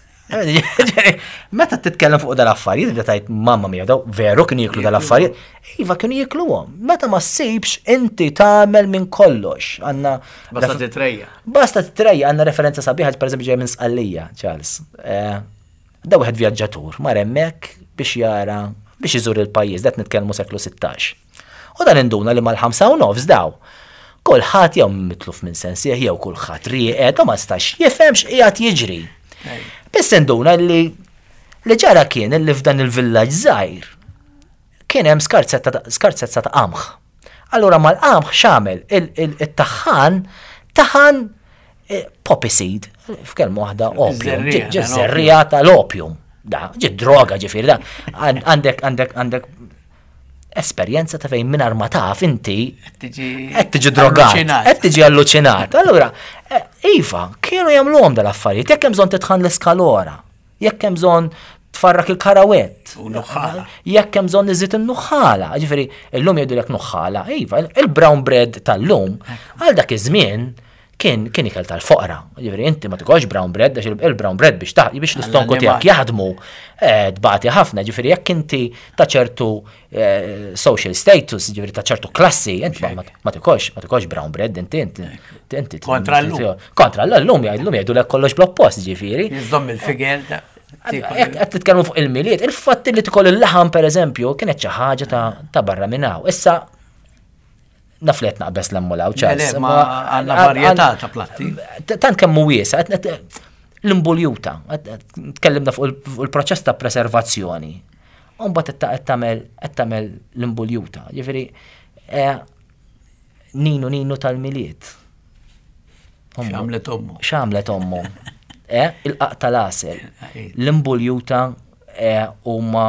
Meta titkellem fuq dal-affarijiet, li tajt mamma mija daw, veru kienu jiklu dal-affarijiet, iva kienu jikluhom. Meta ma ssibx inti tagħmel minn kollox. Għandna Basta titrejja. Basta titrejja, għandna referenza sabiħa pereżempju ġej minn Sqallija, Charles. Da wieħed vjaġġatur, mar hemmhekk biex jara biex iżur il-pajjiż, dat nitkellmu seklu sittax. U dan induna li mal-ħamsa u nofs daw. Kulħadd jew mitluf minn sensieħ jew kulħadd rieqed u ma stax jifhemx qiegħed jiġri. Biss induna li li ġara kien li f'dan il-villaġġ żgħir kien hemm skarzezza ta' qamħ. Allura mal-qamħ x'għamel it-taħħan taħan poppy seed f'kelma waħda opium, ġi żerrija tal-opium. Da, ġi droga ġifieri da. Għandek għandek għandek esperjenza ta' fejn mingħajr ma taf inti qed tiġi drogat, qed tiġi alluċinat. Allura, iva, kienu jagħmluhom dal-affarijiet, jekk hemm bżonn titħan l-iskalora, jekk hemm bżonn tfarrak il-karawett, jekk hemm bżonn iżid in-nuħħala. Ġifieri, illum jgħidulek nuħħala, iva, il-brown bread tal-lum għal dak iż-żmien kien kien ikel tal-foqra. Ġifieri inti ma tikolx brown bread, għax il-brown bread biex taħ biex l-istonku tiegħek jaħdmu tbagħti ħafna, ġifieri jekk inti ta' ċertu social status, ġifieri ta' ċertu klassi, inti ma tikolx ma tikolx brown bread inti inti kontra l-lum. Kontra l-lum jgħidulek jgħidulek kollox bl-oppost ġifieri. Jiżdomm il-figer Qed titkellmu fuq il-miliet, il-fatt li tikol il-laħam pereżempju kienet xi ħaġa ta' barra minn hawn. Issa naflet naqbess l-ammulaw ċas. Ma għanna varjetà ta' platti. Tant kemmu wiesa, l-imbuljuta, tkellimna fuq il-proċess ta' preservazzjoni. Umbat qed tagħmel l-imbuljuta. Ġifieri ninu ninu tal-miliet. X'għamlet ommu. X'għamlet ommu. Il-qaq tal-asel. L-imbuljuta huma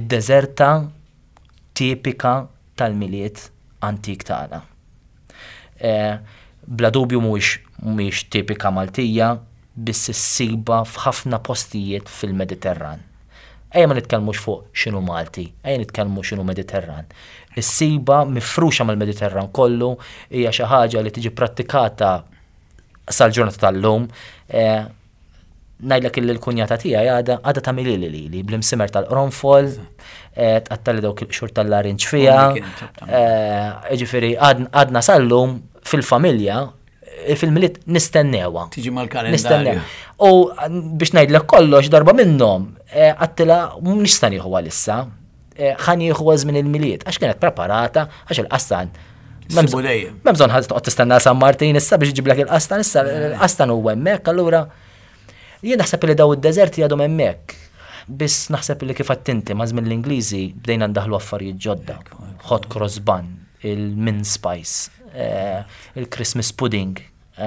id-deżerta tipika tal-miliet antik tagħna. bla dubju mhuwiex mhix tipika Maltija, biss issiba f'ħafna postijiet fil-Mediterran. Ejja ma nitkellmux fuq x'inhu Malti, ejja nitkellmu x'inhu Mediterran. Is-siba mifruxa mal-Mediterran kollu hija xi ħaġa li tiġi prattikata sal-ġurnata tal-lum. Ngħidlek illi l-kunjata tiegħi għadha għadha tagħmel li li bl-imsimer tal-qronfol, tqattali dawk il-qxur tal-larinġ fiha. Jiġifieri għadna sal-lum fil-familja fil-miliet nistennewa. Tiġi mal-kalendarju. U biex ngħidlek kollox darba minnhom għattila nista' nieħu għalissa, ħan jieħu żmien il-miliet għax kienet preparata għax il-qastan. M'hemm bżonn ħadd toqgħod tistenna San Martin issa biex iġiblek il-qastan, issa il-qastan huwa hemmhekk, allura jien naħseb li daw id-deżerti għadhom hemmhekk. Biss naħseb li kif għattinti ma' żmien l-Ingliżi bdejna ndaħlu affarijiet ġodda. Hot cross bun, il-min spice, il-Christmas pudding.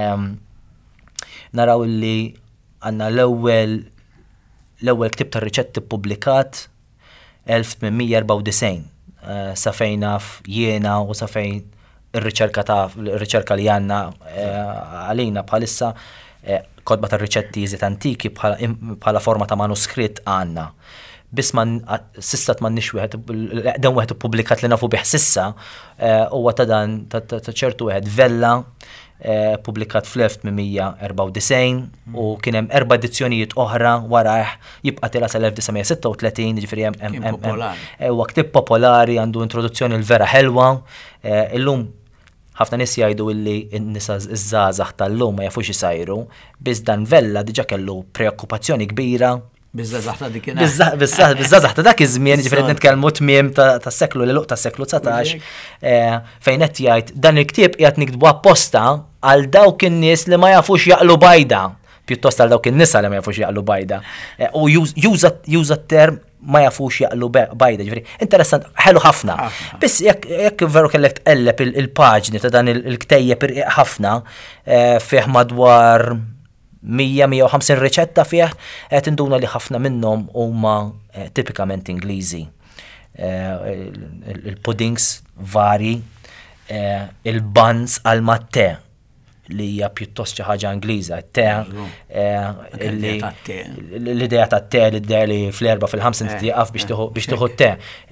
Naraw li għandna l-ewwel l-ewwel ktib tar-riċetti ppubblikat elf tminmija erba' u disgħin. Sa fejn naf jiena u sa fejn ir-riċerka ta' ir-riċerka li għandna għalina bħalissa kodba tar-riċetti iżjed antiki bħala forma ta' manuskritt għandna. Biss ma sissa m'għandniex wieħed dan wieħed ippubblikat li nafu bih sissa huwa ta' dan ta' ċertu wieħed Vella publikat fl-elf tminmija erba' u disgħin u kien hemm erba' edizzjonijiet oħra warah jibqa' tilha sal-elf tisgħemija sitta u tletin, jiġifieri hemm huwa ktieb popolari għandu introduzzjoni l-vera ħelwa. Illum ħafna nies jgħidu illi n-nisa iż-żgħażagħ tal-lum ma jafux isajru, biss dan Vella diġà kellu preokkupazzjoni kbira. Biż-żgħażagħ ta' dik Biż-żgħażagħ ta' dak iż-żmien, ġifieri nitkellmu tmiem tas-seklu l luq tas-seklu tsatax, fejn qed jgħid dan il-ktieb qiegħed nikdbu apposta għal dawk in-nies li ma jafux jaqlu bajda, pjuttost għal dawk in-nisa li ma jafux jaqlu bajda. U juża t-term ma jafux jaqlu bajda, ġifieri interessant, ħelu ħafna. Biss jekk veru kellek tqelleb il-paġni ta' dan il-ktejjeb irqiq ħafna fih madwar mija mija u ħamsin riċetta fih, qed induna li ħafna minnhom huma tipikament Ingliżi. Il-puddings vari, il-buns għal mat-te li hija pjuttost xi ħaġa Ingliża, te l-idea tat-te l-idea li fl-erba' fil-ħamsa tieqaf biex tieħu t-te.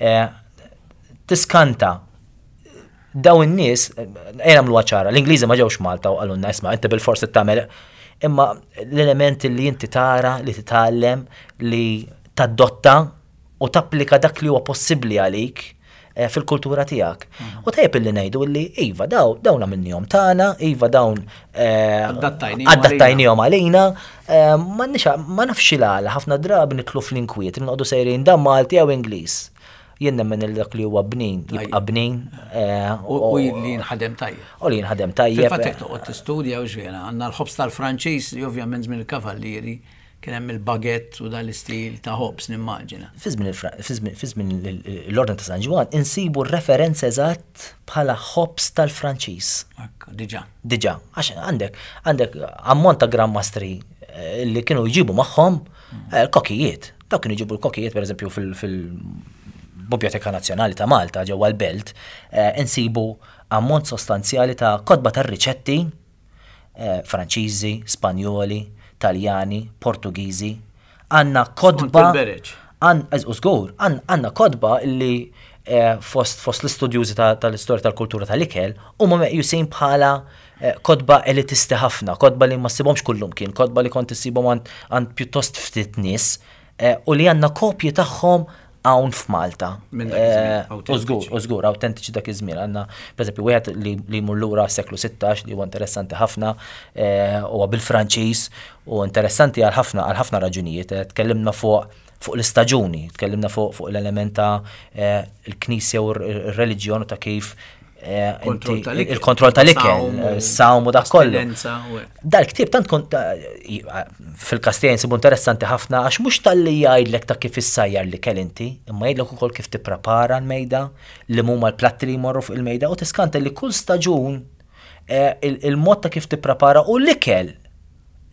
Tiskanta daw in-nies ejja nagħmluha ċara, l-Ingliżi ma ġewx Malta u qalulna isma' inti bil-forsi tagħmel imma l-elementi li inti tara, li titgħallem, li tadotta u tapplika dak li huwa possibbli għalik fil-kultura tiegħek. U tajjeb illi ngħidu illi iva daw dawn minnhom tagħna, iva dawn adattajnihom għalina, ma nafx għala ħafna drabi nitlu fl-inkwiet, nqogħdu sejrin dan Malti jew Ingliż. Jien nemmen il-dak li huwa bnin, jibqa' bnin. U li jinħadem tajjeb. U li jinħadem tajjeb. Fil-fatt jekk toqgħod tistudja u x'vera, għandna l-ħobs tal-Franċiż li ovvjament minn il-kavallieri kien hemm il-baguette u dan l-istil ta' ħobs nimmaġina. Fi żmien l-Ordni ta' San Ġwan insibu r-referenza eżatt bħala ħobs tal-Franċiż. Diġà. Diġà, għax għandek għandek ammont ta' grammastri li kienu jġibu magħhom kokijiet. Dawk kienu jġibu l-kokijiet pereżempju fil- Biblioteka Nazzjonali ta' Malta ġewwa l-Belt, insibu ammont sostanzjali ta' kodba tar-riċetti Franċiżi, Spanjoli, Taljani, Portugiżi. Għandna kodba żgur, għandna kodba li fost l-istudjużi tal-istorja tal-kultura tal-ikel huma meqjusin bħala kodba elitisti ħafna, kodba li ma ssibhomx kullum kien, kodba li kont issibhom għand pjuttost ftit nies u li għandna kopji tagħhom hawn f'Malta. U żgur, awtentiċi dak iż-żmien. Għandna pereżempju wieħed li jmur lura s-seklu sittax li huwa interessanti ħafna huwa bil-Franċiż u interessanti għal ħafna għal ħafna raġunijiet. Tkellimna fuq fuq l-istaġuni, tkellimna fuq fuq l-element ta' il-Knisja u r-reliġjon ta' kif il-kontroll tal-ikel, s-sawm u dak kollu. Dal-ktib tant kont fil-Kastiljan sibu interessanti ħafna għax mhux tal-li jgħidlek ta' kif issajjar li kell inti, imma jgħidlek ukoll kif tipprepara l-mejda, li huma l-platti li jmorru fuq il-mejda u tiskanta li kull staġun il-mod ta' kif tipprepara u l-ikel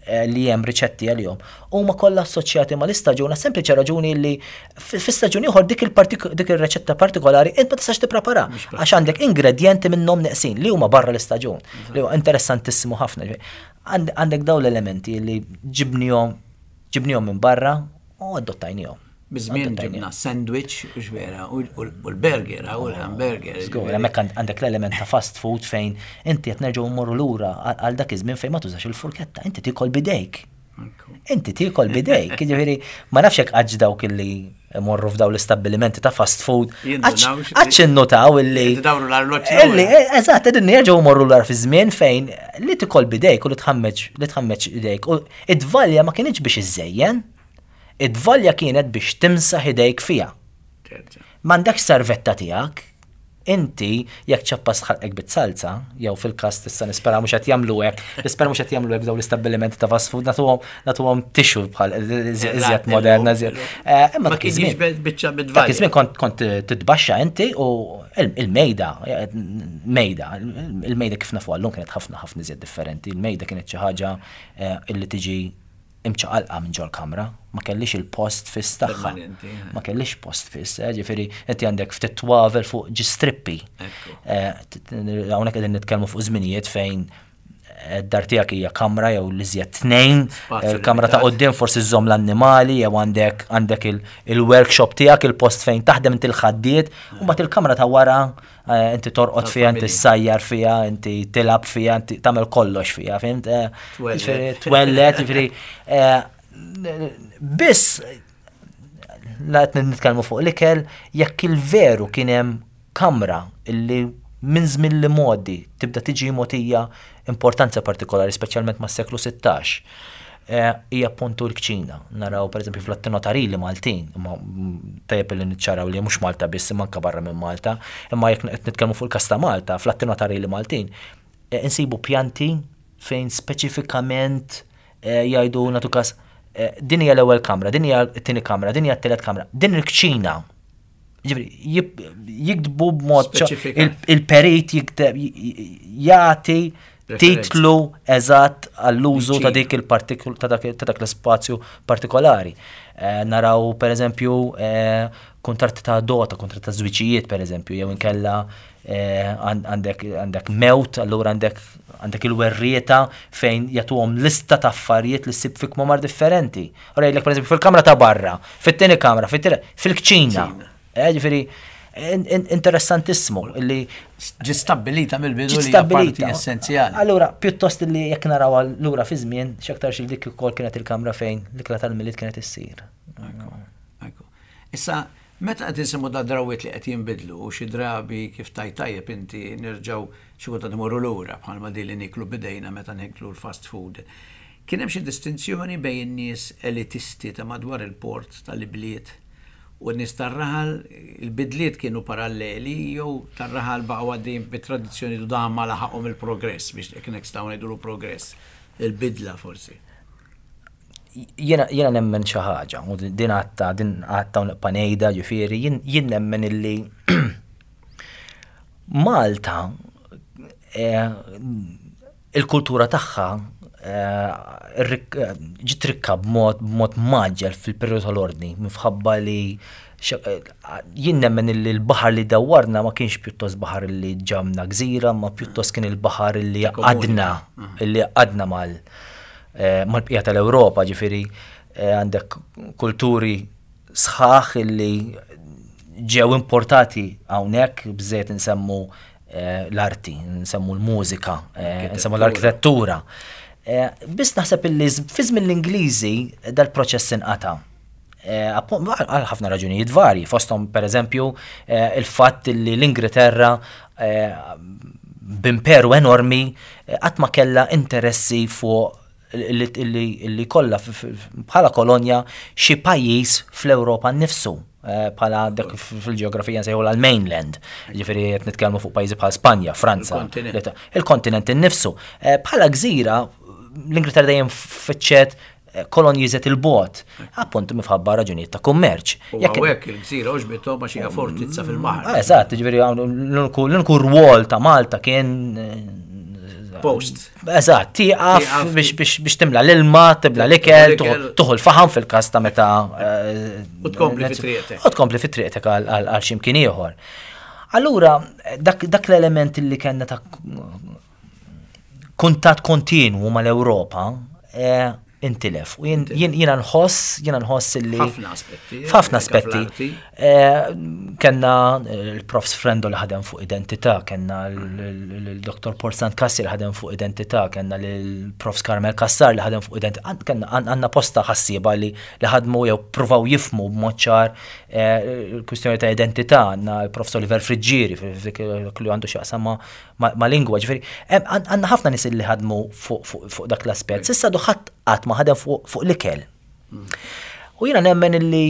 li hemm riċetti għalihom huma kollha assoċjati mal-istaġun għas sempliċi raġuni li fi-staġun ieħor dik dik ir-reċetta partikolari int ma tistax tipprepara għax għandek ingredjenti minnhom neqsin li huma barra l-istaġun. Li huwa interessantissimu ħafna. Għandek dawn l-elementi li ġibnihom ġibnihom minn barra u adottajnihom. Bizmien ġibna sandwich, ġvera, u l-burger, u l-hamburger. Hemmhekk għandek l-element ta' fast food fejn inti qed nerġgħu mmorru lura għal dak iż-żmien fejn ma tużax il-furketta, inti tiekol bidejk. Inti tiekol bidejk, jiġifieri ma nafx hekk għaġ dawk illi morru f'daw l-istabbilimenti ta' fast food. Għax innotaw illi. Dawru l-arloġġ. Eżatt, qegħdin nerġgħu mmorru lura fi żmien fejn li tiekol bidejk u li tħammeġ li tħammeġ idejk. U id-dvalja ma kienx biex iżejjen. Id-dvalja kienet biex timsaħ idejk fija. M'għandekx servetta tiegħek, inti jekk ċappas ħalqek bit-salza, jew fil-każ tista' nispera mhux qed jagħmlu hekk, nispera mhux qed jagħmlu hekk dawn l-istabbilimenti ta' fast food nagħtuhom nagħtuhom tixu bħal iżjed moderna iżjed. Ma kienx biċċa bid-dvalja. Dak iż-żmien kont titbaxxa inti u il-mejda, mejda, il-mejda kif nafu għallum kienet ħafna ħafna iżjed differenti. Il-mejda kienet xi ħaġa illi tiġi imċaqalqa minn ġol kamra, ma kellix il-post fiss tagħha. Ma kellix post fiss, ġifieri inti għandek ftit twavel fuq ġi strippi. Hawnhekk qegħdin nitkellmu fuq żminijiet fejn d-dar tiegħek hija kamra jew l-iżjed tnejn, il-kamra ta' quddiem forsi żżomm l-annimali jew għandek għandek il-workshop tiegħek, il-post fejn taħdem inti l-ħaddiet, u mbagħad il-kamra ta' wara inti torqod fiha, inti ssajjar fiha, inti tilab fiha, inti tagħmel kollox fiha, fimt? Twellet, jiġifieri biss la qed nitkellmu fuq l-ikel jekk il-veru kien hemm kamra illi minn żmien li modi tibda tiġi mogħtija importanza partikolari, speċjalment mas-seklu sittax. Hija appuntu l-kċina. Naraw pereżempju fl-Attinotari Maltin, imma tajjeb li niċċaraw li mhux Malta biss imma anke barra minn Malta, imma jekk qed nitkellmu fuq il-każ ta' Malta, fl-Attinotari Maltin, insibu pjanti fejn speċifikament jgħidu nagħtu każ din hija l-ewwel kamra, din hija t-tieni kamra, din hija t-tielet kamra, din il-kċina. Jiktbu b'mod il-perit jikteb jagħti titlu eżatt għall-użu ta' dik il-partikol ta' dak l-spazju partikolari. Naraw pereżempju kontratti ta' dota, kontratti ta' żwiċijiet pereżempju, jew inkella għandek mewt, allura għandek għandek il-werrieta fejn jagħtuhom lista ta' affarijiet li ssib fik momar differenti. Orejlek pereżempju fil-kamra ta' barra, fit-tieni kamra, fil-kċina. Ġifieri interessantissimu illi ġi stabbilita mill-bidu li hija parti essenzjali. Allura pjuttost li jekk naraw lura fi żmien x'aktar xi dik ukoll kienet il-kamra fejn l-ikla tal-miliet kienet issir. Issa meta qed insemmu da drawiet li qed jinbidlu u xi drabi kif tajtajjeb inti nerġgħu xi kultant imorru lura bħalma din li niklu bidejna meta niklu l-fast food. Kien hemm xi distinzjoni bejn in-nies elitisti ta' madwar il-port tal-ibliet u n-nies tar-raħal, il-bidliet kienu paralleli jew tar-raħal baqgħu għaddejjin bit-tradizzjoni du dam ma laħaqhom il-progress biex jekk nistgħu ngħidulu progress, il-bidla forsi. Jiena jiena nemmen xi ħaġa, u din għatta din għatta panejda ġifieri, jien nemmen illi Malta il-kultura tagħha ġiet rikka b'mod maġġel fil-perjodu tal-ordni, minħabba li jien nemmen li l-baħar li dawwarna ma kienx pjuttost baħar li ġamna gżira, ma pjuttost kien il-baħar li għadna li għadna mal mal-bqija tal-Ewropa, ġifieri għandek kulturi sħaħ li ġew importati hawnhekk bżejjed insemmu l-arti, nsemmu l-mużika, nsemmu l-arkitettura. Biss naħseb illi fi żmien l-Ingliżi dal-proċess inqata'. Għal ħafna raġunijiet varji, fosthom pereżempju il-fatt li l-Ingilterra b'imperu enormi qatt ma kellha interessi fuq li kollha bħala kolonja xi pajjiż fl-Ewropa nnifsu. Bħala dak fil-ġeografija nsejħu l-mainland, ġifieri qed nitkellmu fuq pajjiżi bħal Spanja, Franza, il-kontinent innifsu. Bħala gżira l-Ingilterra dejjem fitxet kolonjiżet il-bot, appunt mifħabba raġunijiet ta' kummerċ. U hawnhekk il-gżira oġbithom għax hija fortizza fil-baħar. Eżatt, ġifieri l-uniku rwol ta' Malta kien post. Eżatt, tieqaf Tieqaf, biex biex biex timla l-ilma, tibla l-ikel, l-ikel. tuħu l-faħam fil-każ ta' meta. U tkompli fit-triqtek. U tkompli fit-triqtek għal x'imkien ieħor. Allura, dak l-element li kellna ta' kuntat kontinwu mal-Ewropa intilef. U jiena nħoss, jiena nħoss li. Ħafna aspetti. Ħafna aspetti. Kenna l-Profs Frendo li ħadem fuq identità, kenna l-Doktor Porzant Kassi li ħadem fuq identità, kenna l-Profs Karmel Kassar li ħadem fuq identità. Kenna għandna posta ħassiba li ħadmu jew pruvaw jifmu b'mod ċar l-kwistjoni ta' identità, għandna l-Profs Oliver Friġġieri li għandu x'jaqsam ma' lingwa, ġifieri. Għandna ħafna nies li ħadmu fuq dak l-aspett. S'issa ħadd qatt ma ħadem fuq l-ikel. U jiena nemmen illi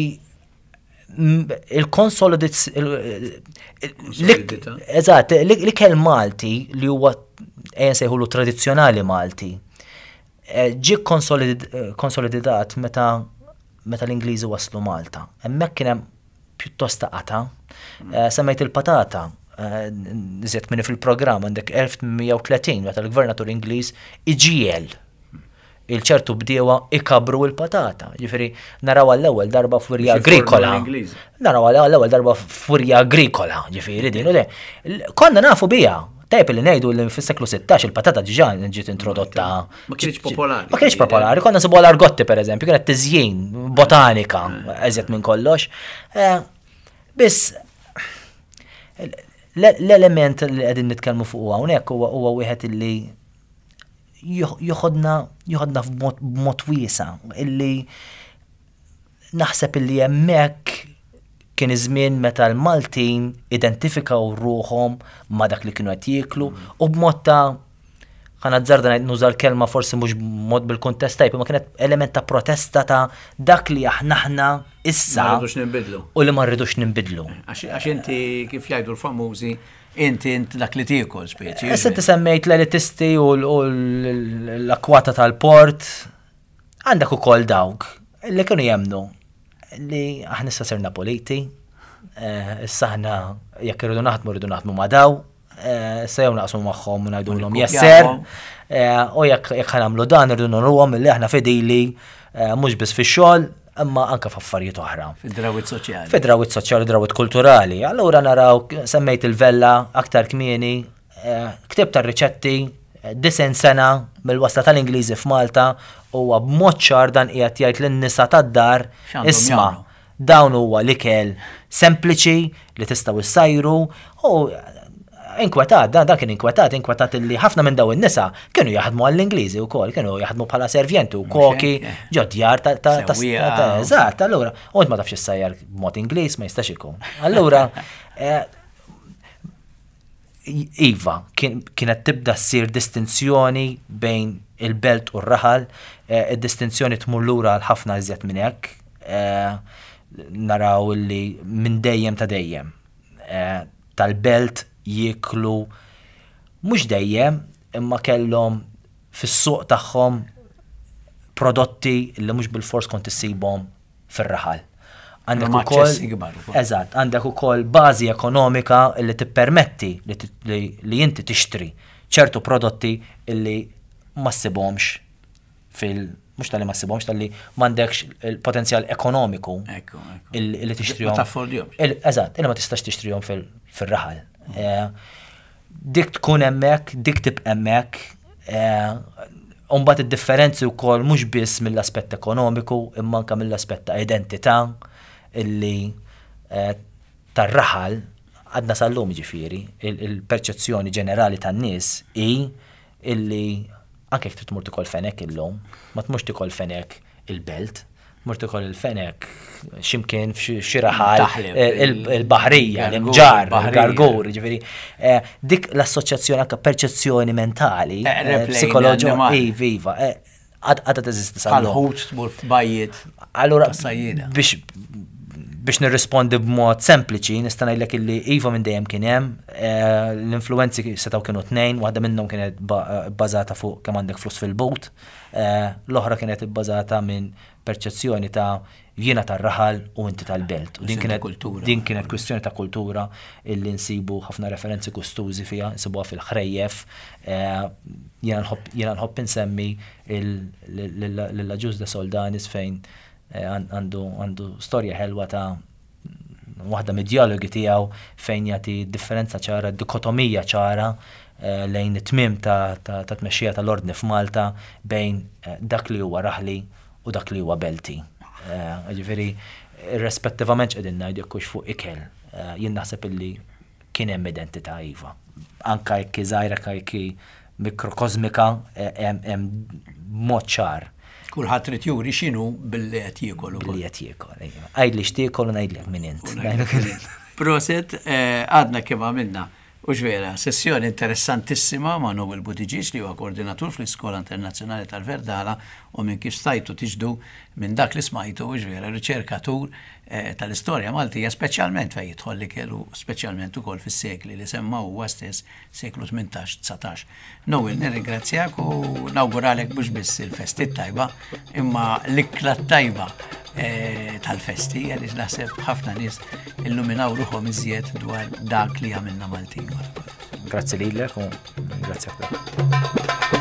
Eżatt, l-ikel Malti li huwa ejja nsejħulu tradizzjonali Malti ġie konsolidat meta meta l-Ingliżi waslu Malta. Hemmhekk kien hemm pjuttost taqata. Semmejt il-patata niżjed minni fil-programm għandek elf tmien u tletin meta l-Gvernatur Ingliż iġiel il-ċertu bdiewa ikabru il-patata. Ġifieri naraw għall-ewwel darba furja agrikola. Naraw għall-ewwel darba furja agrikola, ġifieri din u de. Konna nafu biha. Tajb li ngħidu li fis-seklu sittax il-patata diġà ġiet introdotta. Ma kienx popolari. Ma kienx popolari. Konna nsibuha l-argotti pereżempju, kienet tiżjien botanika eżjed minn kollox. Biss l-element li qegħdin nitkellmu fuq hawnhekk huwa wieħed illi joħodna joħodna b'mod wiesa illi naħseb illi hemmhekk kien iż-żmien meta l-Maltin identifikaw ruħhom ma' dak li kienu qed jieklu u b'mod ta' ħanazzarda nuża l-kelma forsi mhux b'mod bil-kuntest tajb, ma kienet element ta' protesta ta' dak li aħna issa ma rridux ninbidlu. U li ma rridux ninbidlu. Għax inti kif jgħidu l-famużi inti inti dak li tiekol speċi. Issa inti semmejt l-elitisti u l-akwata tal-port għandek ukoll dawk li kienu jemnu li aħna issa sirna politi, issa aħna jekk irridu naħdmu rridu naħdmu ma' daw, issa jew naqsmu magħhom u ngħidulhom jesser, u jekk ħanamlu dan irridu nurruhom milli aħna fidili mhux biss fix-xogħol imma anke f'affarijiet oħra. Fid-drawit soċjali. Fid-drawit soċjali, drawit kulturali. Allura naraw semmejt il-Vella aktar kmieni, ktibt tar-riċetti disen sena mill-wasla tal-Ingliżi f'Malta huwa b'mod ċar dan qiegħed jgħid lin-nisa tad-dar isma' dawn huwa l-ikel sempliċi li tistgħu issajru u inkwetat, dan kien inkwetat, inkwetat li ħafna minn daw in-nisa kienu jaħdmu għall-Ingliżi wkoll, kienu jaħdmu bħala servjenti u koki, ġodjar ta' ta' eżatt, allura, u ma tafx issajjar b'mod Ingliż ma jistax ikun. Allura iva, kienet tibda ssir distinzjoni bejn il-belt u r-raħal, id-distinzjoni tmur lura għal ħafna iżjed minn hekk, naraw li minn dejjem ta' dejjem tal-belt jiklu mhux dejjem imma kellhom fis-suq tagħhom prodotti li mhux bil-fors kont issibhom fir-raħal. Għandek ukoll eżatt, għandek ukoll bażi ekonomika li tippermetti li inti tixtri ċertu prodotti li ma ssibhomx fil mhux tal-li ma ssibhomx tal-li m'għandekx il-potenzjal ekonomiku li tixtrihom. Ma taffordihomx. Eżatt, illi ma tistax tixtrihom fir-raħal. Dik tkun hemmhekk, dik tibqa' hemmhekk, u mbagħad id-differenzi wkoll mhux biss mill-aspett ekonomiku imma anke mill-aspett ta' identità illi tar-raħal għadna sal-lum ġifieri, il-perċezzjoni ġenerali tan-nies hi illi anke jekk trid tmur tikol fenek illum, ma tmux tikol fenek il-belt, tmur tikol il-fenek x'imkien f'xi raħal il-baħrija, l-imġar, il-gargur, ġifieri. Dik l-assoċjazzjoni anke perċezzjoni mentali, psikoloġija, viva, għadha teżisti sal-lum. Bħal-ħut tmur f'bajjiet. Allura biex biex nirrispondi b'mod sempliċi, nista' ngħidlek illi iva minn dejjem kien hemm, l-influenzi setgħu kienu tnejn, waħda minnhom kienet bbażata fuq kemm għandek flus fil-bowt, l-oħra kienet ibbażata minn perċezzjoni ta' jiena tar-raħal u inti tal-belt. U din kienet din kienet kwistjoni ta' kultura illi nsibu ħafna referenzi gustużi fiha, nsibuha fil-ħrejjef. Jiena nħobb insemmi l-Aġuż de Soldanis fejn għandu storja ħelwa ta' waħda mid-dialogi tiegħu fejn jagħti differenza ċara, dikotomija ċara lejn it-tmiem ta' tmexxija tal-ordni f'Malta bejn dak li huwa raħli u dak li huwa belti. Ġifieri, irrispettivament x'qegħdin ngħidu jekk hux fuq ikel, jien naħseb illi kien hemm identità iva. Anke jekk żgħira jekk mikrokosmika hemm mod ċar. Kulħadd trid juri x'inhu billi qed jiekol ukoll. Billi qed jiekol, ejja. Għajdli x'tiekol u ngħidlek min int. Proset, għadna kemm għamilna u ġvera, sessjoni interessantissima ma' Nobel Buttigieg li huwa koordinatur fl-Iskola Internazzjonali tal-Verdala u minn kif stajtu tiġdu minn dak li smajtu u ġvera riċerkatur tal-istorja Maltija, speċjalment fejn jidħol li kellu speċjalment ukoll fis-sekli li semma huwa stess seklu tmintax tsatax. Nowel, nirringrazzjak u nawguralek mhux biss il-festit tajba, imma l-ikla tajba tal-festi, għaliex naħseb ħafna nies illuminaw ruħhom iżjed dwar dak li għamilna Maltin. Grazzi lilek u grazzi.